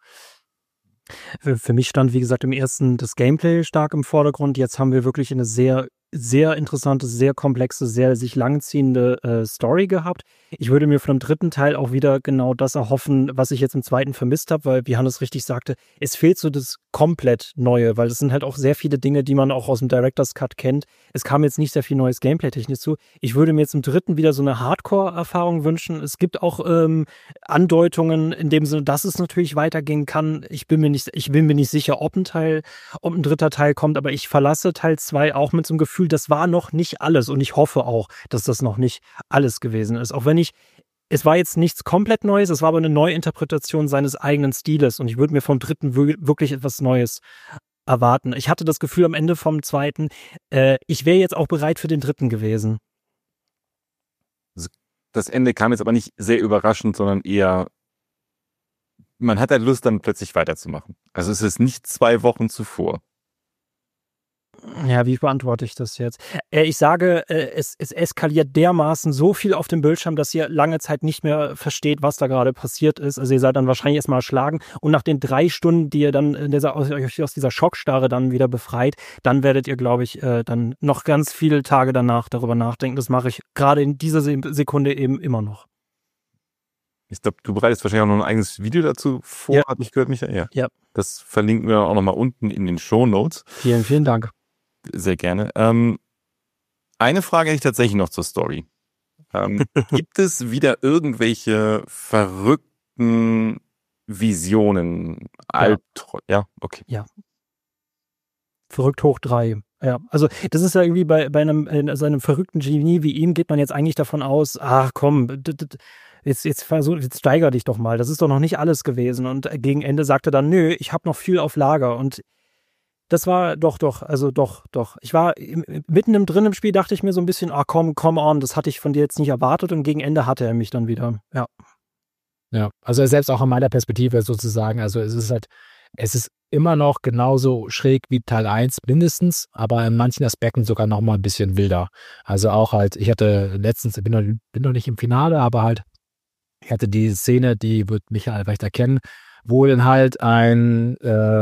Für mich stand, wie gesagt, im ersten das Gameplay stark im Vordergrund. Jetzt haben wir wirklich eine sehr, sehr interessante, sehr komplexe, sehr sich langziehende Story gehabt. Ich würde mir von dem dritten Teil auch wieder genau das erhoffen, was ich jetzt im zweiten vermisst habe, weil, wie Hannes richtig sagte, es fehlt so das komplett Neue, weil es sind halt auch sehr viele Dinge, die man auch aus dem Director's Cut kennt. Es kam jetzt nicht sehr viel neues Gameplay-technisch zu. Ich würde mir jetzt im dritten wieder so eine Hardcore-Erfahrung wünschen. Es gibt auch Andeutungen in dem Sinne, dass es natürlich weitergehen kann. Ich bin mir nicht sicher, ob ein dritter Teil kommt, aber ich verlasse Teil 2 auch mit so einem Gefühl, das war noch nicht alles und ich hoffe auch, dass das noch nicht alles gewesen ist. Auch wenn es war jetzt nichts komplett Neues, es war aber eine Neuinterpretation seines eigenen Stiles und ich würde mir vom dritten wirklich etwas Neues erwarten. Ich hatte das Gefühl am Ende vom zweiten, ich wäre jetzt auch bereit für den dritten gewesen. Das Ende kam jetzt aber nicht sehr überraschend, sondern eher, man hat halt Lust, dann plötzlich weiterzumachen. Also es ist nicht 2 Wochen zuvor. Ja, wie beantworte ich das jetzt? Ich sage, es eskaliert dermaßen so viel auf dem Bildschirm, dass ihr lange Zeit nicht mehr versteht, was da gerade passiert ist. Also ihr seid dann wahrscheinlich erstmal erschlagen und nach den 3 Stunden, die ihr dann aus dieser Schockstarre dann wieder befreit, dann werdet ihr, glaube ich, dann noch ganz viele Tage danach darüber nachdenken. Das mache ich gerade in dieser Sekunde eben immer noch. Ich glaube, du bereitest wahrscheinlich auch noch ein eigenes Video dazu vor, Ja. habe ich gehört, Michael? Ja. Das verlinken wir auch nochmal unten in den Shownotes. Vielen, vielen Dank. Sehr gerne. Eine Frage hätte ich tatsächlich noch zur Story. Gibt es wieder irgendwelche verrückten Visionen? Ja, okay. Ja. Verrückt hoch 3. Ja, also das ist ja irgendwie bei einem verrückten Genie wie ihm geht man jetzt eigentlich davon aus, ach komm, jetzt steiger dich doch mal, das ist doch noch nicht alles gewesen. Und gegen Ende sagt er dann, nö, ich habe noch viel auf Lager. Und Das war doch. Ich war mitten drin im Spiel, dachte ich mir so ein bisschen, come on, das hatte ich von dir jetzt nicht erwartet und gegen Ende hatte er mich dann wieder, ja. Ja, also selbst auch in meiner Perspektive sozusagen, also es ist immer noch genauso schräg wie Teil 1 mindestens, aber in manchen Aspekten sogar noch mal ein bisschen wilder. Also auch halt, ich hatte letztens, bin noch nicht im Finale, aber halt, ich hatte die Szene, die wird Michael vielleicht erkennen, wo dann halt ein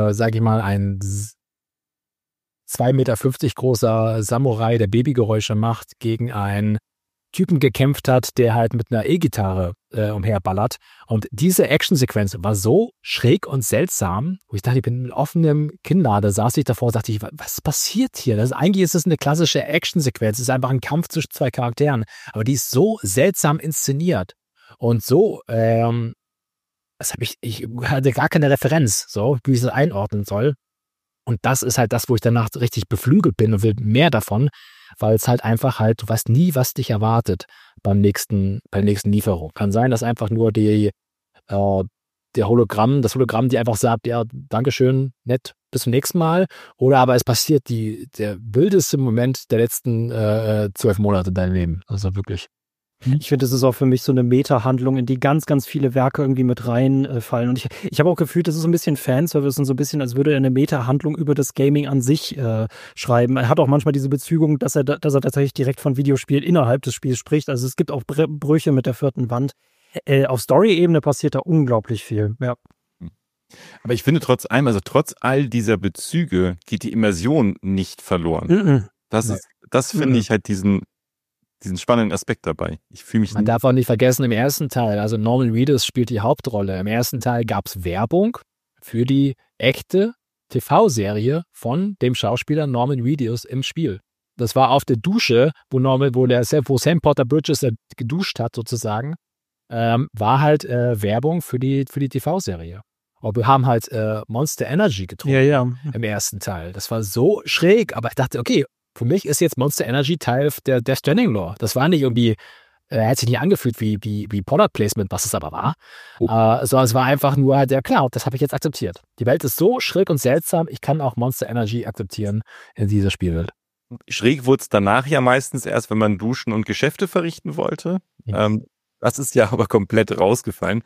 2,50 Meter großer Samurai, der Babygeräusche macht, gegen einen Typen gekämpft hat, der halt mit einer E-Gitarre umherballert. Und diese Actionsequenz war so schräg und seltsam, wo ich dachte, ich bin mit offenem Kinnlade, saß ich davor und dachte, was passiert hier? Eigentlich ist es eine klassische Actionsequenz, es ist einfach ein Kampf zwischen zwei Charakteren, aber die ist so seltsam inszeniert und so, ich hatte gar keine Referenz, so, wie ich es einordnen soll. Und das ist halt das, wo ich danach richtig beflügelt bin und will mehr davon, weil es halt einfach halt, du weißt nie, was dich erwartet bei der nächsten Lieferung. Kann sein, dass einfach nur das Hologramm, die einfach sagt, ja, Dankeschön, nett, bis zum nächsten Mal. Oder aber es passiert der wildeste Moment der letzten 12 Monate in deinem Leben. Also wirklich. Ich finde, das ist auch für mich so eine Meta-Handlung, in die ganz, ganz viele Werke irgendwie mit reinfallen. Und ich habe auch gefühlt, das ist so ein bisschen Fanservice und so ein bisschen, als würde er eine Meta-Handlung über das Gaming an sich schreiben. Er hat auch manchmal diese Bezugung, dass er tatsächlich direkt von Videospielen innerhalb des Spiels spricht. Also es gibt auch Brüche mit der vierten Wand. Auf Story-Ebene passiert da unglaublich viel, ja. Aber ich finde trotz all dieser Bezüge geht die Immersion nicht verloren. Das finde ich halt diesen spannenden Aspekt dabei. Man darf auch nicht vergessen, im ersten Teil, also Norman Reedus spielt die Hauptrolle. Im ersten Teil gab es Werbung für die echte TV-Serie von dem Schauspieler Norman Reedus im Spiel. Das war auf der Dusche, wo Sam Porter Bridges geduscht hat sozusagen, war halt Werbung für die TV-Serie. Und wir haben halt Monster Energy getrunken im ersten Teil. Das war so schräg, aber ich dachte, okay, für mich ist jetzt Monster Energy Teil der Death Stranding Lore. Das war nicht irgendwie, hat sich nicht angefühlt wie Product Placement, was es aber war. Sondern es war einfach nur halt, ja klar, das habe ich jetzt akzeptiert. Die Welt ist so schräg und seltsam, ich kann auch Monster Energy akzeptieren in dieser Spielwelt. Schräg wurde es danach ja meistens erst, wenn man duschen und Geschäfte verrichten wollte. Ja. Das ist ja aber komplett rausgefallen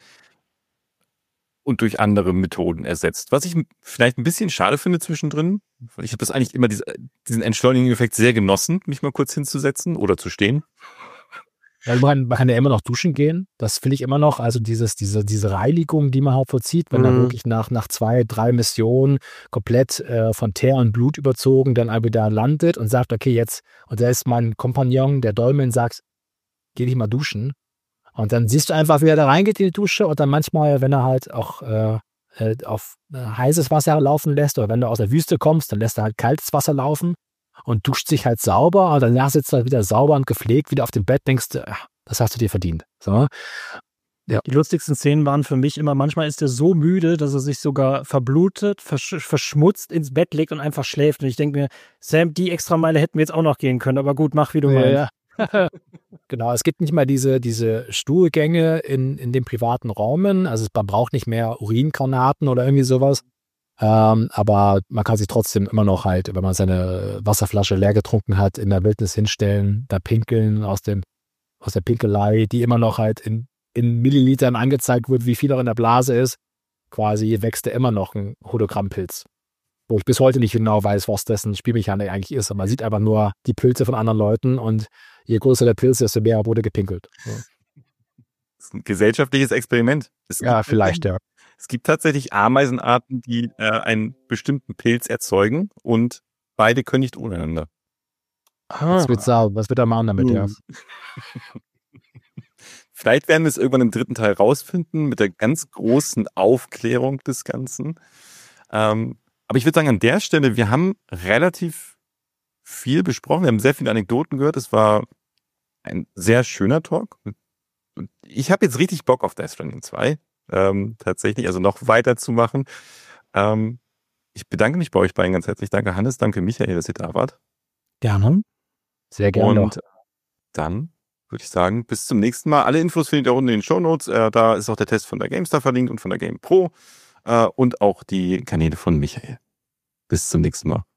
und durch andere Methoden ersetzt. Was ich vielleicht ein bisschen schade finde zwischendrin, weil ich habe das eigentlich immer diesen Entschleunigung-Effekt sehr genossen, mich mal kurz hinzusetzen oder zu stehen. Ja, man kann ja immer noch duschen gehen. Das finde ich immer noch, also diese Reinigung, die man halt vollzieht, wenn er wirklich nach 2, 3 Missionen komplett von Teer und Blut überzogen dann wieder landet und sagt, okay, jetzt, und da ist mein Kompagnon, der Dolmen, sagt, geh dich mal duschen. Und dann siehst du einfach, wie er da reingeht in die Dusche und dann manchmal, wenn er halt auch auf heißes Wasser laufen lässt oder wenn du aus der Wüste kommst, dann lässt er halt kaltes Wasser laufen und duscht sich halt sauber und danach sitzt er halt wieder sauber und gepflegt wieder auf dem Bett, denkst du, das hast du dir verdient. So. Ja. Die lustigsten Szenen waren für mich immer, manchmal ist er so müde, dass er sich sogar verblutet, verschmutzt ins Bett legt und einfach schläft. Und ich denke mir, Sam, die Extrameile hätten wir jetzt auch noch gehen können, aber gut, mach wie du meinst. Ja. Genau, es gibt nicht mal diese Stuhlgänge in den privaten Räumen, also man braucht nicht mehr Uringranaten oder irgendwie sowas, aber man kann sich trotzdem immer noch halt, wenn man seine Wasserflasche leer getrunken hat, in der Wildnis hinstellen, da pinkeln aus der Pinkelei, die immer noch halt in Millilitern angezeigt wird, wie viel auch in der Blase ist, quasi wächst da immer noch ein Hologrammpilz. Wo ich bis heute nicht genau weiß, was dessen Spielmechanik eigentlich ist. Aber man sieht einfach nur die Pilze von anderen Leuten und je größer der Pilz, desto mehr wurde gepinkelt. So. Das ist ein gesellschaftliches Experiment. Vielleicht. Es gibt tatsächlich Ameisenarten, die einen bestimmten Pilz erzeugen und beide können nicht untereinander. Was wird er machen damit, ja? Vielleicht werden wir es irgendwann im 3. Teil rausfinden mit der ganz großen Aufklärung des Ganzen. Aber ich würde sagen, an der Stelle, wir haben relativ viel besprochen. Wir haben sehr viele Anekdoten gehört. Es war ein sehr schöner Talk. Und ich habe jetzt richtig Bock auf Death Stranding 2. Tatsächlich, also noch weiterzumachen. Ich bedanke mich bei euch beiden ganz herzlich. Danke Hannes, danke Michael, dass ihr da wart. Gerne. Sehr gerne. Und dann würde ich sagen, bis zum nächsten Mal. Alle Infos findet ihr unten in den Shownotes. Da ist auch der Test von der GameStar verlinkt und von der Game Pro. Und auch die Kanäle von Michael. Bis zum nächsten Mal.